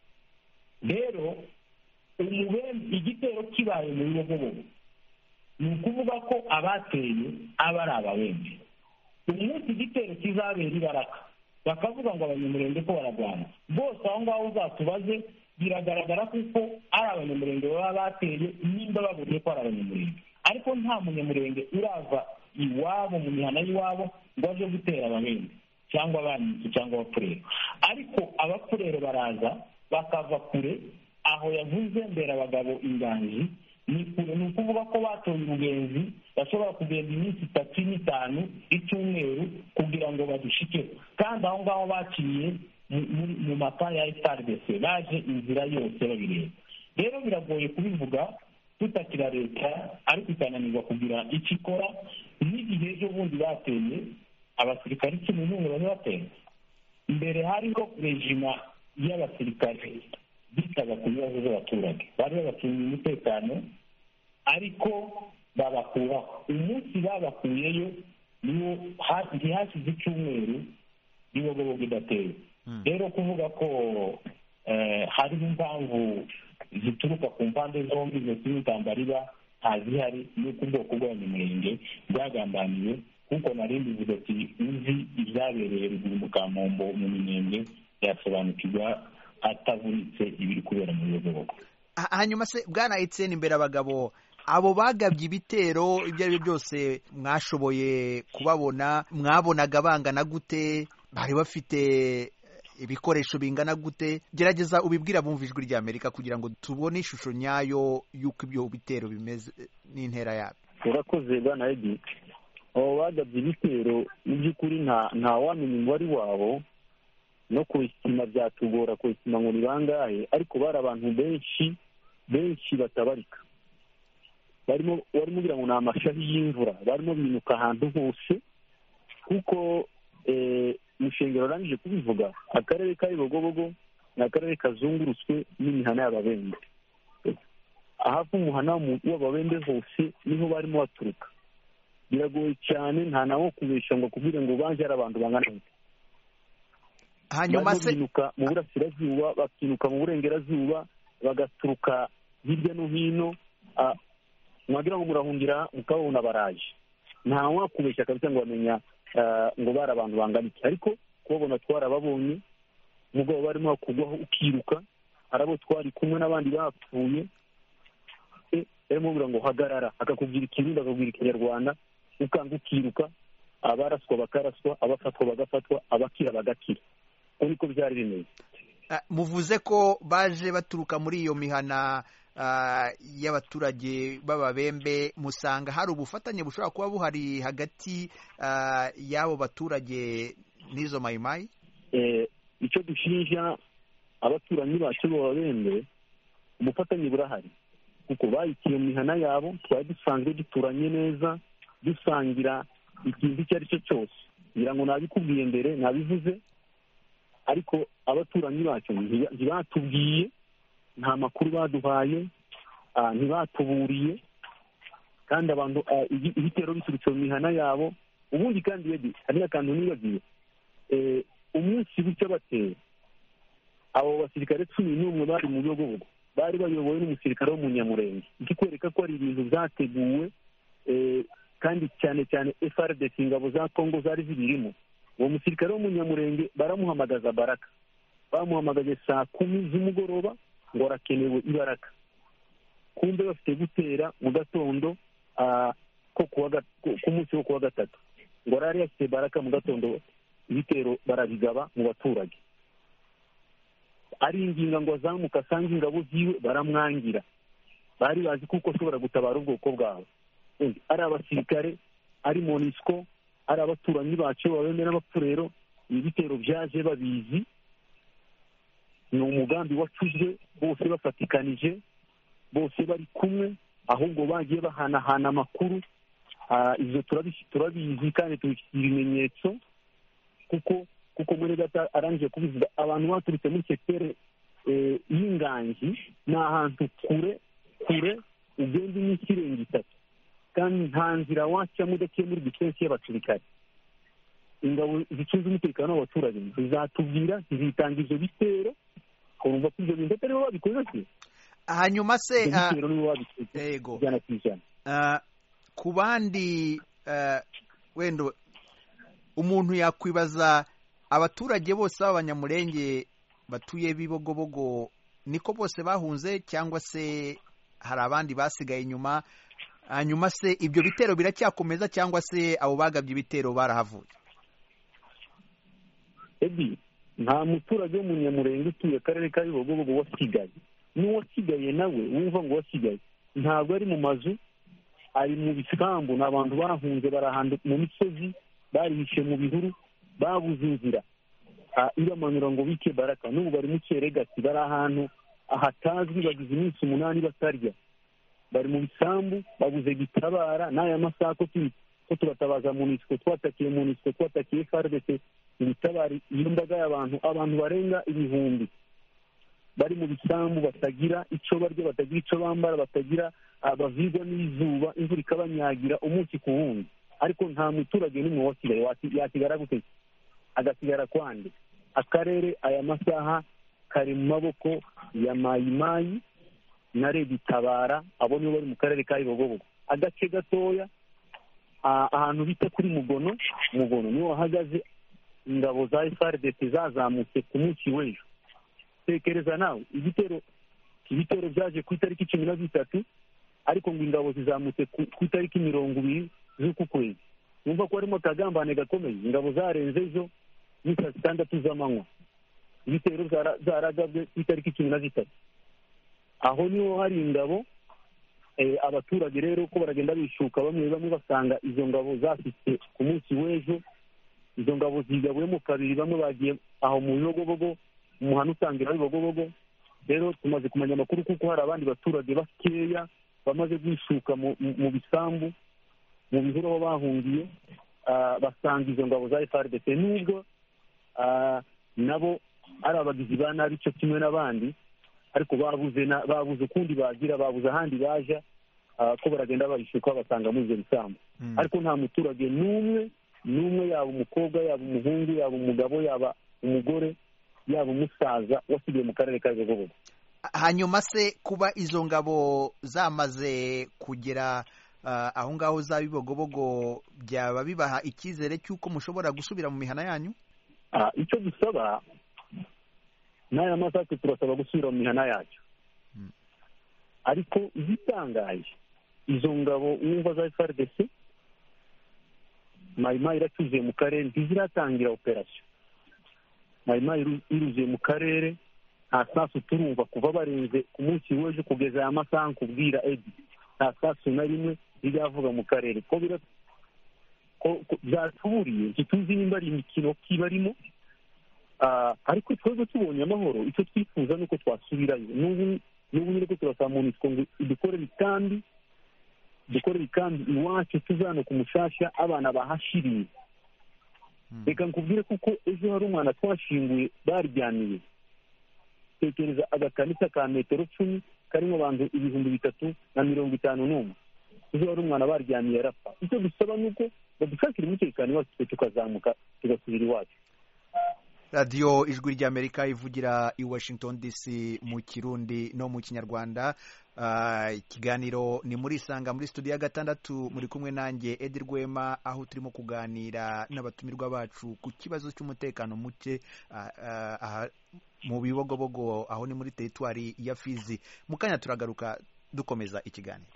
Rero umubembe igitero kibaye mu Bibogobogo, ni ukuvuga ko abateye aba ari ababembe. Umunsi igitero kizabera i Baraka bakavuga ngo abanyamurenge ko baragwana, bose aho ngaho uzatubaze biragaragara kuko ari abanyamurenge baba bateye nimba babonye ko ari abanyamurenge, ariko nta munyamurenge urava iwabo mu mihana y'iwabo ngo aje gutera ababembe cyangwa abanyitsi cyangwa abapfurero. Ariko abapfurero baraza bakava kure, aho yavuze mbere abagabo inganji ni kure, ni ukuvuga ko batoye umugenzi bashobora kugenda iminsi itatu n'itanu icyumweru kugira ngo badushikeho, kandi aho ngaho baciye mu mata ya F A R D C baje inzira yose babireba. Rero biragoye kubivuga tutakira leta, ariko ikananirwa kugira icyo ikora. N'igihe ejo bundi bateye abasirikare cumi n'umwe bari bateye, mbere hariho rejima y'abasirikare bitaga ku bibazo by'abaturage, bari babacungiye umutekano, ariko babakuraho. Umunsi babakuyeyo niwo ntihashize icyumweru Bibogobogo idateye. Rero kuvuga ko hariho impamvu zituruka ku mpande zombi ndetse n'intambara ntazihari, n'uko ubwoko bw'abanyamurenge bwagambaniwe, kuko narindi bivuga ati uzi ibyabereye ruguru mu Kamombo mu Minembwe yasobanukirwa atavunitse ibiri kubera mu Bibogobogo. Hanyuma se bwana Etienne imbere abagabo abo bagabye ibitero ibyo ari byo byose mwashoboye kubabona, mwabonaga bangana gute, bari bafite ibikoresho bingana gute? Gerageza ubibwira bumva ijwi rya Amerika kugira ngo tubone ishusho nyayo y'uko ibyo bitero bimeze n'intera yabyo. Urakoze bwana Edi. Abo bagabye ibitero mu by'ukuri nta nta wamenya umubare wabo, no kubisima byatugora kubisima ngo ni bangahe, ariko bari abantu benshi benshi batabarika. Barimo barimo kugira ngo ni amashahi y'imvura, barimo binuka ahantu hose, kuko Mushengero arangije kubivuga, akarere ka Bibogobogo ni akarere kazungurutswe n'imihana y'ababembe. Ahafu umuhana w'ababembe hose niho barimo baturuka. Biragoye cyane, nta nawo kubesha ngo kubwire ngo baje ari abantu bangana gute. Hanyuma se binuka mu burasirazuba, bakinuka mu burengerazuba, bagaturuka hirya no hino, mwagira ngo murahungira mukabona baraje. Nta wakubesha kabisa ngo bamenya ngo bari abantu bangana iki, ariko kubabona twarababonye, umugabo barimo kugwaho ukiruka, arabo twari kumwe n'abandi bapfuye, arimo bura ngo hagarara, akakubwira ikirundi, akakubwira ikinyarwanda, ukanga ukiruka, abaraswa bakaraswa, abafatwa bagafatwa, abakira bagakira. Uko niko byari bimeze. Muvuze ko baje baturuka muri iyo mihana y'abaturage b'ababembe, musanga hari ubufatanye bushobora kuba buhari hagati y'abo baturage n'izo mayimayi? Icyo dushinja abaturanyi bacu b'ababembe, ubufatanye burahari, kuko bayitiye mu mihana yabo, twari dusanzwe duturanye neza, dusangira ikintu icyo ari cyo cyose. Ngira ngo nabikubwiye mbere, nabivuze, ariko abaturanyi bacu ntibatubwiye, nta makuru baduhaye, ntibatuburiye, kandi abantu ibitero biturutse mu mihana yabo. Ubundi kandi yedi hari n'akantu nibagiye, umunsi bucya bateye, abo basirikare cumi n'umwe bari mu Bibogobogo bari bayobowe n'umusirikare w'umunyamurenge, ikikwereka ko ari ibintu byateguwe, kandi cyane cyane F A R D C ingabo za Kongo zari zibirimo. Uwo musirikare w'umunyamurenge baramuhamagaza Baraka, bamuhamagaje saa kumi z'umugoroba ngo arakenewe ibaraka. Kumbe bafite gutera mu gatondo ku munsi wo kuwa gatatu, ngo arari yafite Baraka mu gatondo, ibitero barabigaba mu baturage. Ari inginga ngo azamuka asange ingabo ziwe, baramwangira. Bari bazi kuko ashobora gutabara ubwoko bwabo. Ari abasirikare, ari MONUSCO, ari abaturanyi bacu babembe n'abapfurero, ibitero byaje babizi. Ni umugambi wacuzwe, bose bafatikanije, bose bari kumwe, ahubwo bagiye bahanahana amakuru. Izo turabizi kandi tubifite ibimenyetso, kuko kuko muri gata arangije kubivuga, abantu baturutse muri sektere y'ingangi ni ahantu kure kure, ugenda iminsi irenga itatu, kandi nta nzira wacamo udaciye muri defense y'abasirikare. Ingabo zicunze umutekano w'abaturage zizatubwira, zizitanga ivyo bitero, urumva ko ivyo bintu atari bo babikoze se. Hanyuma se yego ku bandi wendo umuntu yakwibaza, abaturage bose b'abanyamurenge batuye Bibogobogo niko bose bahunze cyangwa se hari abandi basigaye inyuma? Hanyuma se ibyo bitero biracyakomeza cyangwa se abo bagabye ibitero barahavuye? Edi, nta muturage w'umunyamurenge utuye akarere ka Bibogobogo wasigaye. N'uwasigaye nawe wumva ngo wasigaye ntabwo ari mu mazu, ari mu bisambu. Ni abantu bahunze barahanda mu misozi, barihishe mu bihuru, babuze inzira iramanura ngo bike baraka. N'ubu bari mu Cyeregati, bari ahantu ahatazwi, bagize iminsi umunani batarya, bari mu bisambu, babuze gitabara. N'aya masaha ko tubatabaza mu nisiko, twatakiye mu nisiko, twatakiye F A R D C ibitabara iyo mbaga y'abantu, abantu barenga ibihumbi bari mu bisambu, batagira icyo barya, batagira icyo bambara, batagira abavigwa n'izuba, imvura ikabanyagira umunsi ku wundi. Ariko nta muturage n'umwe wasigaye. Yasigara gute? Agasigara kwande? Akarere aya masaha kari mu maboko ya Mayimayi na Redi Tabara, abo nibo bari mu karere ka Bibogobogo. Agace gatoya ahantu bita kuri Mugono, Mugono niho hahagaze ingabo za F A R D C zazamutse ku munsi w'ejo. Tekereza nawe, igitero ibitero byaje ku itariki cumi na zitatu, ariko ngo ingabo zizamutse ku itariki mirongo ibiri z'uku kwezi. Numva ko harimo akagambane gakomeye. Ingabo zarenze ejo ni saa zitandatu z'amanywa, ibitero zaragabwe ku itariki cumi na zitatu. Aho niho hari ingabo. Abaturage rero ko baragenda bishuka, bamwe bamwe basanga izo ngabo zafite ku munsi w'ejo. Izo ngabo zigabuyemo kabiri, bamwe bagiye aho mu Bibogobogo, umuhanda utangira Bibogobogo. Rero tumaze kumenya amakuru kuko hari abandi baturage bakeya bamaze gwishuka mu bisambu, mu bihuru aho bahungiye, basanga izo ngabo za F A R D C. Nubwo nabo ari abagizi ba nabi cyo kimwe n'abandi, ariko babuze babuze ukundi bagira, babuze ahandi baja, ko baragenda babishuka basanga muri izo bisambu. Ariko nta muturage n'umwe n'umwe, yaba umukobwa, yaba umuhungu, yaba umugabo, yaba umugore, yaba umusaza, wasigaye mu karere ka Bibogobogo. Hanyuma se kuba izo ngabo zamaze kugera aho ngaho za Bibogobogo, byaba bibaha icyizere cy'uko mushobora gusubira mu mihana yanyu? Icyo dusaba n'aya masaha turasaba gusubira mu mihana yacu. Ariko igitangaje, izo ngabo wumva za F A R D C Mayimayi iratuzuye mu karere, ntiziratangira operasiyo. Mayimayi iruzuye mu karere, nta sasu turumva kuva barenze ku munsi w'ejo kugeza aya masaha nkubwira Edi, nta sasu na rimwe riravuga mu karere. Ko byatuburiye, ntituzi nimba ari imikino kibarimo, ariko twebwe tubonye amahoro, icyo twifuza nuko twasubirayo. N'ubu nyine ko turasaba mu nisiko ngo dukorere ikambi, dukorere ikambi iwacu, tuzano ku Mushasha, abana bahashiriye. Reka nkubwire kuko ejo hari umwana twashinguye baryamiye. Tekereza agakanisa ka metero cumi karimo abantu ibihumbi bitatu na mirongo itanu n'umwe. Ejo hari umwana baryamiye arapfa. Icyo dusaba nuko badushakira umutekano iwacu, tukazamuka tugasubira iwacu. radiyo ijwi ry'Amerika ivugira i Washington D C mu Kirundi no mu Kinyarwanda. Ikiganiro ni muri Isanga, muri studio ya gatandatu muri kumwe nanjye Edi Rwema, aho turimo kuganira n'abatumirwa bacu ku kibazo cy'umutekano muke mu Bibogobogo, aho ni muri teritwari ya Fizi. Mu kanya turagaruka dukomeza ikiganiro.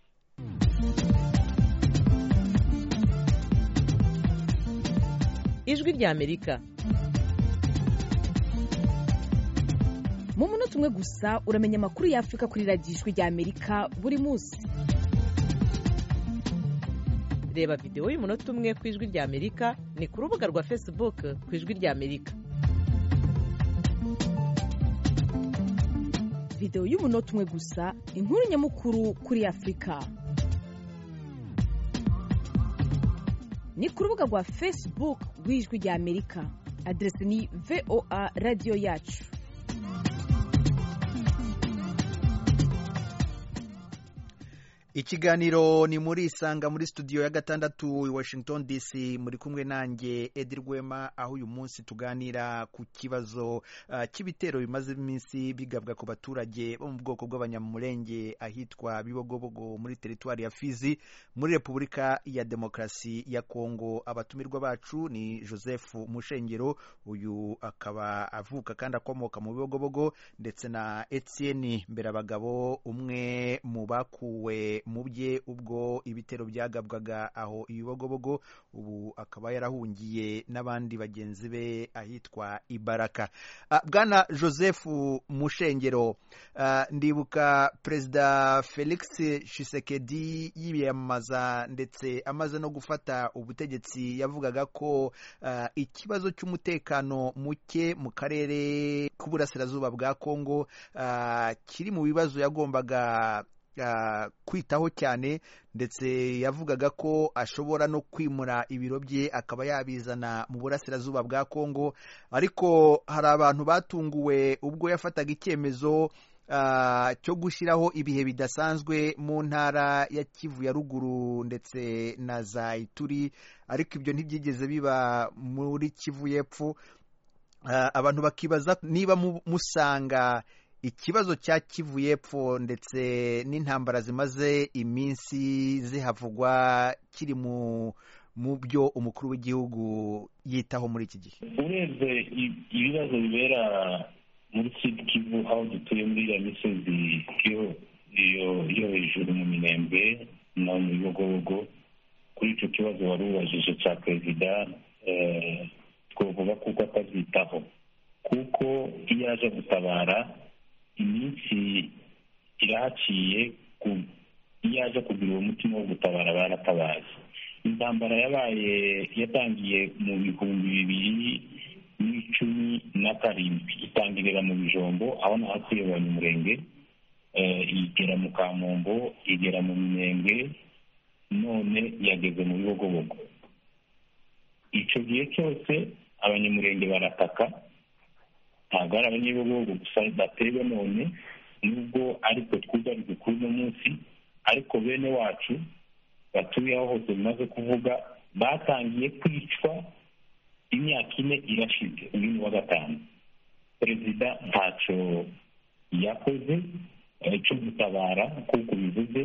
Ijwi ry'Amerika, mu munota umwe gusa uramenya amakuru y'Afurika kuri radiyo Ijwi ry'Amerika buri munsi. reba videwo y'umunota umwe ku Ijwi ry'Amerika, ni ku rubuga rwa Facebook ku Ijwi ry'Amerika. Videwo y'umunota umwe gusa, inkuru nyamukuru kuri Afurika. Ni ku rubuga rwa Facebook rw'Ijwi ry'Amerika, adresi ni V O A radiyo yacu. Ikiganiro ni muri isanga muri studio ya gatandatu i Washington D C, muri kumwe nanjye Edi Rwema, aho uyu munsi tuganira ku kibazo uh, cy'ibitero bimaze iminsi bigabwa ku baturage bo mu bwoko bw'abanyamulenge ahitwa Bibogobogo muri teritwari ya Fizi muri Repubulika ya Demokarasi ya Kongo. Abatumirwa bacu ni Joseph Mushengero, uyu akaba avuka kandi akomoka mu Bibogobogo, ndetse na Etienne Mberabagabo, umwe mu bakuwe mu bye ubwo ibitero byagabwaga aho Ibibogobogo, ubu akaba yarahungiye n'abandi bagenzi be ahitwa Ibaraka. Uh, Bwana Joseph Mushengero, uh, ndibuka Perezida Felix Tshisekedi yiyamamaza ndetse amaze no gufata ubutegetsi yavugaga ko uh, ikibazo cy'umutekano muke mu karere k'uburasirazuba bwa Kongo uh, kiri mu bibazo yagombaga Uh, kwitaho cyane, ndetse yavugaga ko ashobora no kwimura ibiro bye akaba yabizana mu burasirazuba bwa Kongo. Ariko hari abantu batunguwe ubwo yafataga icyemezo uh, cyo gushyiraho ibihe bidasanzwe mu ntara ya Kivu ya ruguru ndetse na za Ituri, ariko ibyo ntibyigeze biba muri Kivu y'epfo. Uh, abantu bakibaza niba musanga ikibazo cya Kivu y'epfo ndetse n'intambara zimaze iminsi zihavugwa kiri mu mu byo umukuru w'igihugu yitaho muri iki gihe. Urebye ibibazo bibera muri Kivu aho dutuye muri iriya misozi yo hejuru mu Minembwe no mu Bibogobogo, kuri icyo kibazo wari ubajije cya perezida, twavuga kuko atabyitaho, kuko iyo aje gutabara iminsi irahaciye, iyo aje kugira uwo mutima wo gutabara baratabaye. Intambara yabaye yatangiye mu bihumbi bibiri n'icumi na karindwi, itangirira mu Bijombo aho naho atuye Abanyamulenge, igera mu Kamombo, igera mu Minembwe, none yageze mu Bibogobogo. Icyo gihe cyose Abanyamulenge barataka, ntabwo ari Abanyabibogobogo gusa batewe none, nubwo ariko twugarijwe kuri uno munsi, ariko bene wacu batuye aho hose bimaze kuvuga batangiye kwicwa. Imyaka ine irashize, uyu ni wa gatanu. Perezida ntacyo yakoze cyo gutabara kuko bivuze.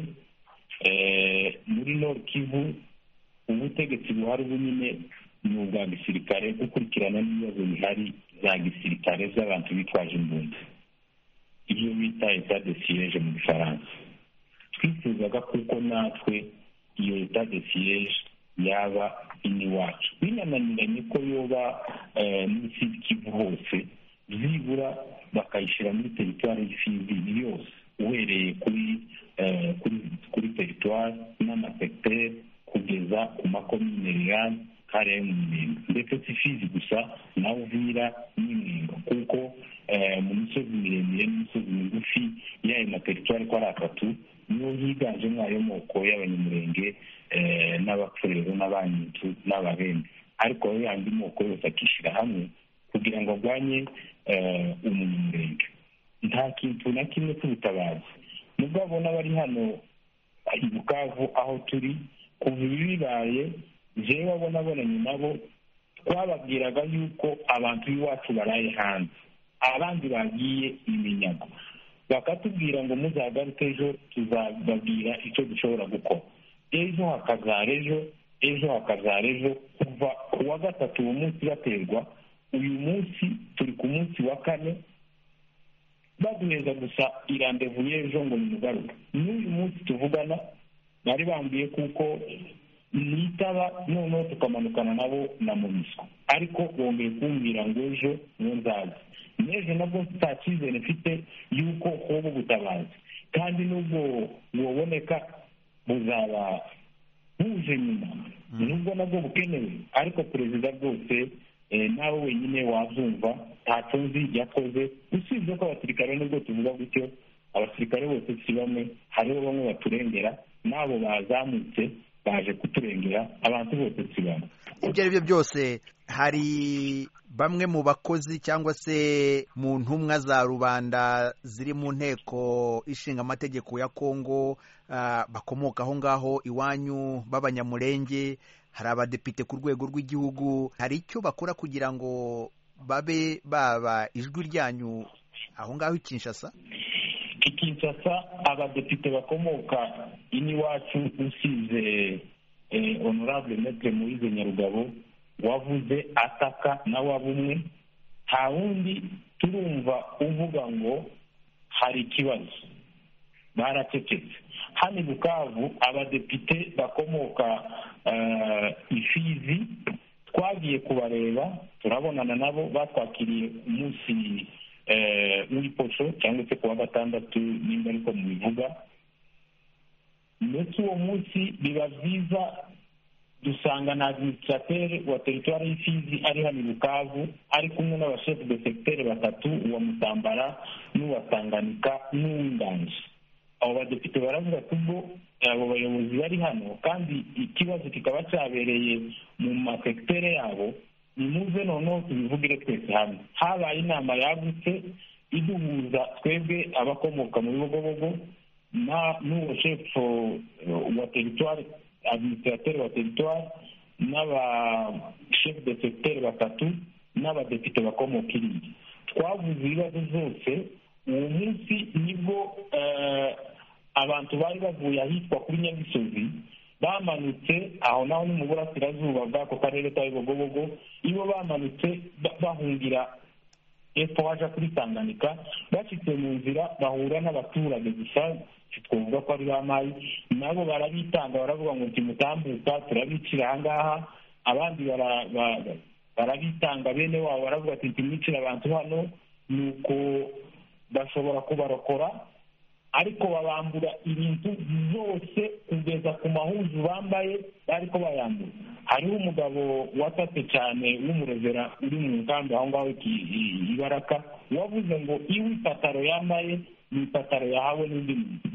Muri Nord Kivu ubutegetsi buhari bunyine ni ubwa gisirikare, gukurikirana n'ibibazo bihari za gisirikare z'abantu bitwaje imbunda, ibyo bita etat de siège mu Gifaransa. Twifuzaga kuko natwe iyo etat de siège yaba iniwacu, binananiranye ko yoba muri Sud Kivu hose, byibura bakayishyira muri teritwari y'Ifizi yose, uhereye kuri kuri teritwari n'amasekiteri kugeza ku makomine rirani kare mu Minembwe, ndetse si Fizi gusa na Uvira n'Imwenga, kuko mu misozi miremire n'imisozi migufi y'ayo materitwari ko ari atatu niyo higanjemo ayo moko y'Abanyamulenge n'Abapfurero n'Abanyitu n'Ababembe, ariko ayo yandi moko yose akishyira hamwe kugira ngo arwanye Umunyamulenge. Nta kintu na kimwe cy'ubutabazi nubwo abona bari hano i Bukavu aho turi, kuva ibi bibaye jewe abona abonanye nabo twababwiraga yuko abantu b'iwacu baraye hanze, abandi bagiye iminyago, bakatubwira ngo muzagaruke ejo tuzababwira icyo dushobora gukora. Ejo hakazara ejo, ejo hakazara ejo, kuva ku wa gatatu uwo munsi baterwa, uyu munsi turi ku munsi wa kane, baduheza gusa irandevu y'ejo ngo nimugaruke. N'uyu munsi tuvugana bari bambwiye kuko nitaba noneho tukamanukana nabo na Monisco, ariko bongeye kumbwira ngo ejo niyo nzaza. N'ejo nabwo nta cyizere mfite yuko hoba ubutabazi, kandi nubwo buboneka buzaba buje nyuma, nubwo nabwo bukenewe, ariko perezida rwose nawe wenyine wabyumva ntacyo nzi yakoze, usibye ko abasirikare nubwo tuvuga gutyo, abasirikare bose si bamwe, hariho bamwe baturengera, n'abo bazamutse baje kuturengera, abantu bose si bamwe. Ibyo ari byo byose hari bamwe mu bakozi cyangwa se mu ntumwa za rubanda ziri mu nteko ishinga amategeko ya Kongo bakomoka aho ngaho iwanyu b'abanyamurenge, hari abadepite ku rwego rw'igihugu, hari icyo bakora kugira ngo babe baba ijwi ryanyu aho ngaho i Kinshasa? I Kinshasa abadepite bakomoka iniwacu usize honorable Maître Moise Nyarugabo wavuze ataka na wabumwe, nta wundi turumva uvuga ngo hari ikibazo, baracecetse. Hano Bukavu abadepite bakomoka Ifizi twagiye kubareba, turabonana nabo, batwakiriye umunsi w'iposho cyangwa se kuwa gatandatu nimba ariko mubivuga, ndetse uwo munsi biba byiza dusanga na administrateur wa teritwari y'Ifizi ari hano Bukavu ari kumwe n'abashefu de secteur batatu, uwa Mutambara n'uwa Tanganyika n'uw'Inganji. Abo badepite baravuga ati ubwo abo bayobozi bari hano kandi ikibazo kikaba cyabereye mu masektere yabo, nimuze noneho tubivugire twese hamwe. Habaye inama yagutse iduhuza twebwe abakomoka mu bibogobogo n'uwo shefu wa teritwari, administrateur wa teritwari, n'aba chef de secteur batatu n'abadepite bakomoka irindi. Twavuze ibibazo byose. Uwo munsi nibwo abantu bari bavuye ahitwa kuri Nyagisozi bamanutse aho naho ni mu burasirazuba bw'ako karere ka Bibogobogo, ibo bamanutse bahungira epfo baja kuri Tanganyika. Bashitse mu nzira bahura n'abaturage gusa, twavuga ko ari bamayi, nabo barabitanga baravuga ngo timutambuka turabicira ahangaha. Abandi barabitanga bene wabo baravuga ati timwicira abantu hano, nuko bashobora kubarokora, ariko babambura ibintu byose kugeza ku mahuzu bambaye bariko bayambura. Hariho umugabo watatse cyane w'umurevera uri mu nkambi aho ngaho Ibaraka wavuze ngo iwe ipataro yambaye ni ipataro yahawe n'undi muntu.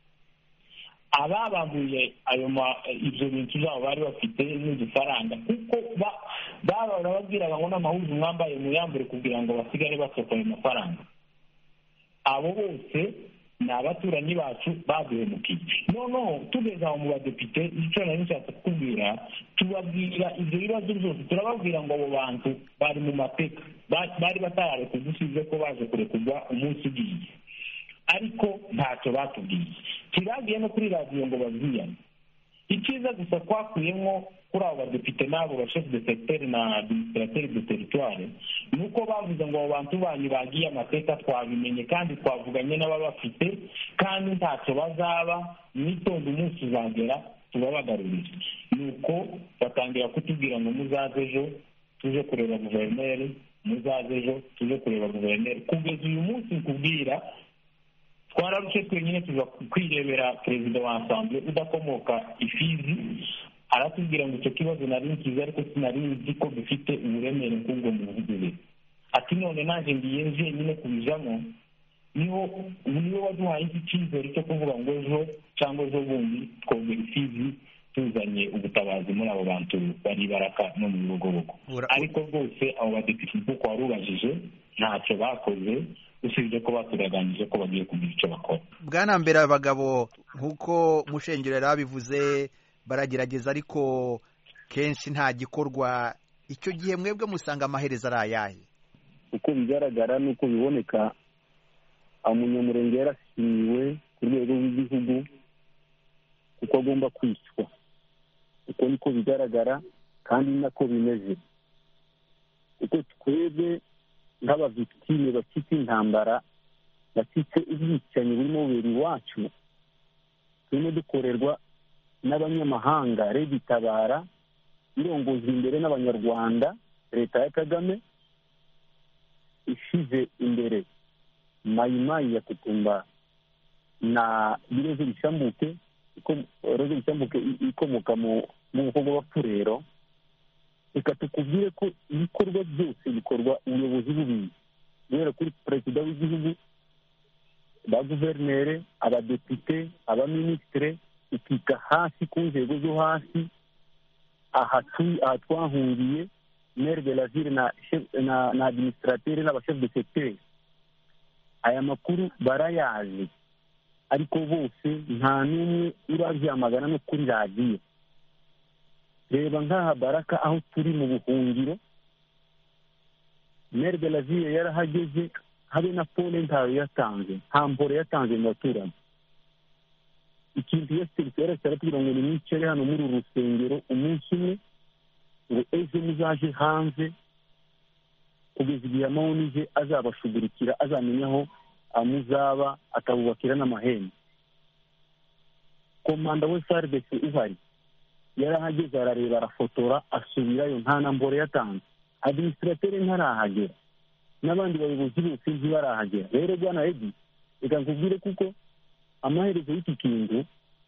Ababambuye ayo ibyo bintu byabo bari bafite n'udufaranga, kuko baba barababwiraga ngo n'amahuzu mwambaye muyambure kugira ngo basigare basohoka ayo mafaranga. Abo bose ni abaturanyi bacu baduhemukiye. Noneho tugeze aho mu badepite, icyo nari nshatse kukubwira, tubabwira ibyo bibazo byose, turababwira ngo abo bantu bari mu mateka, bari batarare kudusize ko baje kurekurwa umunsi ugiye, ariko ntacyo batubwiye. Tiragiye no kuri radiyo ngo babyiyane. Icyiza gusa twakuyemo kuri abo badepite n'abo bashefu de secteur na administrateur de territoire ni uko bavuze ngo abo bantu banyu bagiye amateka twabimenye kandi twavuganye n'ababafite kandi ntacyo bazaba, mwitonde umunsi uzagera tubabagarurire. Nuko batangira kutubwira ngo muzaze ejo tuje kureba guverineri, muzaze ejo tuje kureba guverineri. Kugeza uyu munsi nkubwira twararushe twenyine tuza kwirebera perezida wa Assemblée udakomoka Ifizi, aratubwira ngo icyo kibazo nari nkizi ariko sinari nzi ko dufite uburemere nk'ubwo mu bihugu. Ati none nanjye ngiye nje nyine kubijamo, niho niwe waduhaye iki cyizere cyo kuvuga ngo ejo cyangwa ejo bundi twongera Ifizi tuzanye ubutabazi muri abo bantu bari Baraka no mu Bibogobogo. Ariko rwose abo badepite kuko warubajije ntacyo bakoze usibye ko baturaganije ko bagiye kugira icyo bakora. Bwana Mbere abagabo nk'uko Mushengero yarabivuze baragerageza ariko kenshi nta gikorwa. Icyo gihe mwebwe musanga amaherezo ari ayahe? Uko bigaragara nuko biboneka, umunyamurenge yarashyiriwe ku rwego rw'igihugu kuko agomba kwicwa. Uko niko bigaragara kandi nako bimeze. Uko twebwe nk'abavictime bafite intambara, bafite ubwicanyi burimo bubera iwacu, turimo dukorerwa n'abanyamahanga. Leta itabara irongoza imbere n'abanyarwanda, leta ya Kagame ishize imbere mayimayi ya Kutumba na Biroze Bishambuke, Biroze Bishambuke ikomoka mu bwoko bw'Abafurero. Reka tukubwire ko ibikorwa byose bikorwa ubuyobozi bubi, guhera kuri perezida w'igihugu, ba guverineri, abadepite, abaminisitire, ukika hasi ku nzego zo hasi. Aha twahungiye maire de la ville na na, na administrateur n'abachef de secteur. Aya makuru barayazi, ariko bose nta n'umwe urabyamagana no kuri radiyo. Reba nk'aha Baraka aho turi mu buhungiro, maire de la ville yarahageze, habe na pole ntayo yatanze, nta mpore yatanze mu baturage. Ikintu yasirikare yarasara kugira ngo nimwicare hano muri uru rusengero umunsi umwe ngo ejo muzaje hanze, kugeza igihe amawonije azabashugurikira, azamenya aho amuzaba, akabubakira n'amahembe. Komanda we F A R D C uhari yarahageze, arareba, arafotora, asubirayo, nta na mbore yatanze. Administrateur ntarahagera, n'abandi bayobozi bose ntibarahagera. Rero bwana Edi, reka nkubwire kuko amaherezo y'iki kintu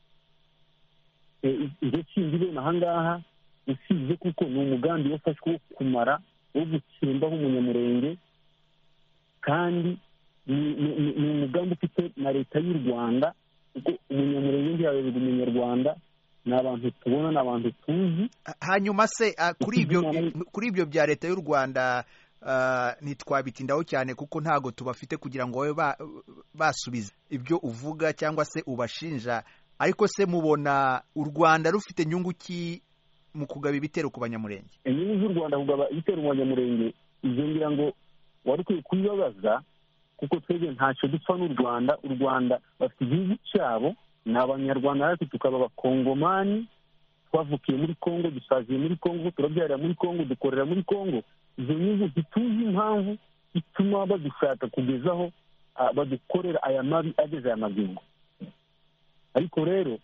ibyo kindi bene aha ngaha usibye kuko ni umugambi wafashwe wo kumara, wo gutsembaho umunyamurenge, kandi ni umugambi ufite na leta y'u Rwanda, kuko umunyamurenge ntiyayoboye umunyarwanda, ni abantu tubona, ni abantu tuzi. Hanyuma se kuri ibyo kuri ibyo bya leta y'u Rwanda ntitwabitindaho cyane kuko ntago tubafite kugira ngo babe basubiza ibyo uvuga cyangwa se ubashinja, ariko se mubona u Rwanda rufite nyungu ki mu kugaba ibitero ku banyamurenge? Inyungu z'u Rwanda kugaba ibitero ku banyamurenge izo ngira ngo wari kwiye kubibabaza, kuko twebwe ntacyo dupfa n'u Rwanda. U Rwanda bafite igihugu cyabo, ni abanyarwanda, natwe tukaba abakongomani, twavukiye muri Kongo, dusaziye muri Kongo, turabyarira muri Kongo, dukorera muri Kongo. Izo nyungu zituzi impamvu ituma badushaka kugezaho badukorera aya mabi ageze aya magingo. Ariko rero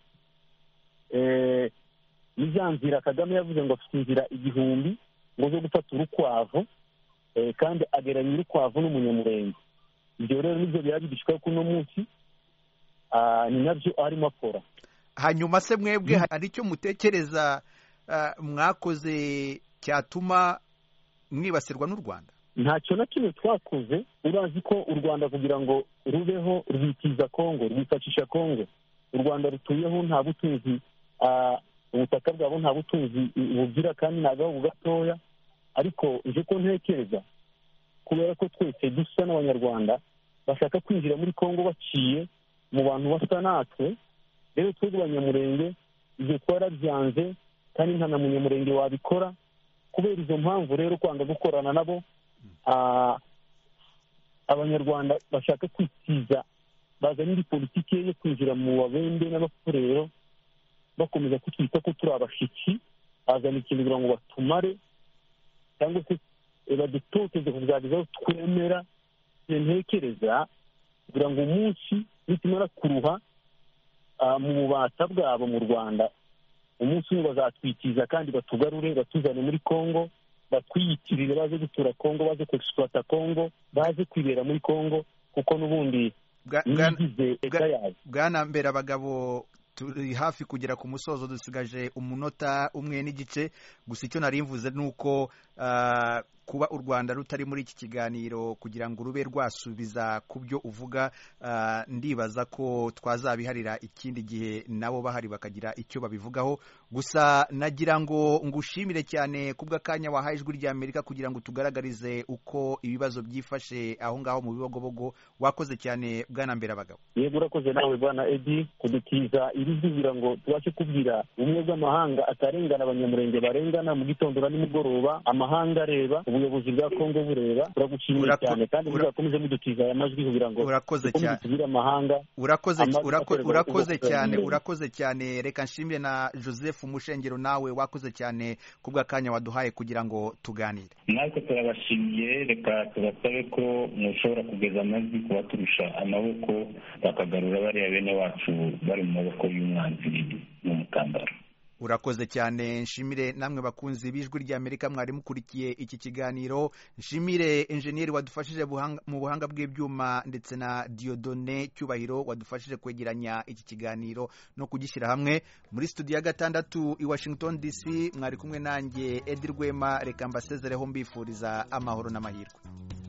ni za nzira Kagame yavuze ngo afite inzira igihumbi ngo zo gufata urukwavu, kandi ageranya urukwavu n'umunyamurenge. Ibyo rero nibyo byaba bidushyikaho kuno munsi, ni nabyo arimo akora. Hanyuma se mwebwe hari icyo mutekereza mwakoze cyatuma mwibasirwa n'u Rwanda? Ntacyo na kimwe twakoze. Urazi ko u Rwanda kugira ngo rubeho rwitiza Kongo, rwifashisha Kongo. U Rwanda rutuyeho nta butunzi, ubutaka bwabo nta butunzi bugira, kandi nagaho gatoya. Ariko nje ko ntekereza, kubera ko twese dusa n'abanyarwanda bashaka kwinjira muri Kongo baciye mu bantu basa natwe, rero twebwe abanyamurenge ibyo twarabyanze, kandi nta na munyamurenge wabikora. Kubera izo mpamvu rero kwanga gukorana nabo, abanyarwanda bashaka kwitiza, bazana indi politiki yo kwinjira mu babembe n'abafurero, bakomeza kutwita ko turi abashiki, bazana ikintu kugira ngo batumare cyangwa se badutoteze kuzagezaho twemera. Ntekereza kugira ngo umunsi nitumara kuruha mu bubata bwabo mu Rwanda, umunsi umwe bazatwitiza kandi batugarure, batuzane muri Kongo, batwiyitirire, baze gutura Kongo, baze kwexploita Kongo, baze kwibera muri Kongo, kuko n'ubundi nigize eka yayo. Bwana Mberabagabo, turi hafi kugera ku musozo, dusigaje umunota umwe n'igice. Gusa icyo nari mvuze nuko uh, kuba u Rwanda rutari muri iki kiganiro kugira ngo rube rwasubiza ku byo uvuga, uh, ndibaza ko twazabiharira ikindi gihe nabo bahari bakagira icyo babivugaho. Gusa nagira ngo ngushimire cyane kubw'akanya wahaye Ijwi ry'Amerika kugira ngo tugaragarize uko ibibazo byifashe aho ngaho mu Bibogobogo. Wakoze cyane Bwana Mberabagabo. Yego, urakoze nawe Bwana Edi kudutiza iri kugira ngo tubashe kubwira ubumwe bw'amahanga atarengana abanyamurenge barengana mu gitondo na nimugoroba, amahanga areba, ubuyobozi bwa Kongo bureba. Turagushimira cyane kandi muzakomeze mudutiza aya majwi kugira ngo urakoze cyane tubire amahanga. Urakoze urakoze cyane urakoze cyane. Reka nshimire na Joseph Mushengero, nawe wakoze cyane kubw'akanya waduhaye kugira ngo tuganire. Natwe turabashimiye. Reka tubasabe ko mushobora kugeza amajwi kubaturusha amaboko, bakagarura bariya bene wacu bari mu maboko y'umwanzi n'umukandara. Urakoze cyane. Nshimire namwe bakunzi b'Ijwi ry'Amerika mwari mukurikiye iki kiganiro. Nshimire engineer wadufashije mu buhanga bw'ibyuma, ndetse na Diodone Cyubahiro wadufashije kwegeranya iki kiganiro no kugishyira hamwe. Muri studio ya gatandatu i Washington D C mwari kumwe nanjye Edi Rwema. Reka mbasezereho mbifuriza amahoro n'amahirwe.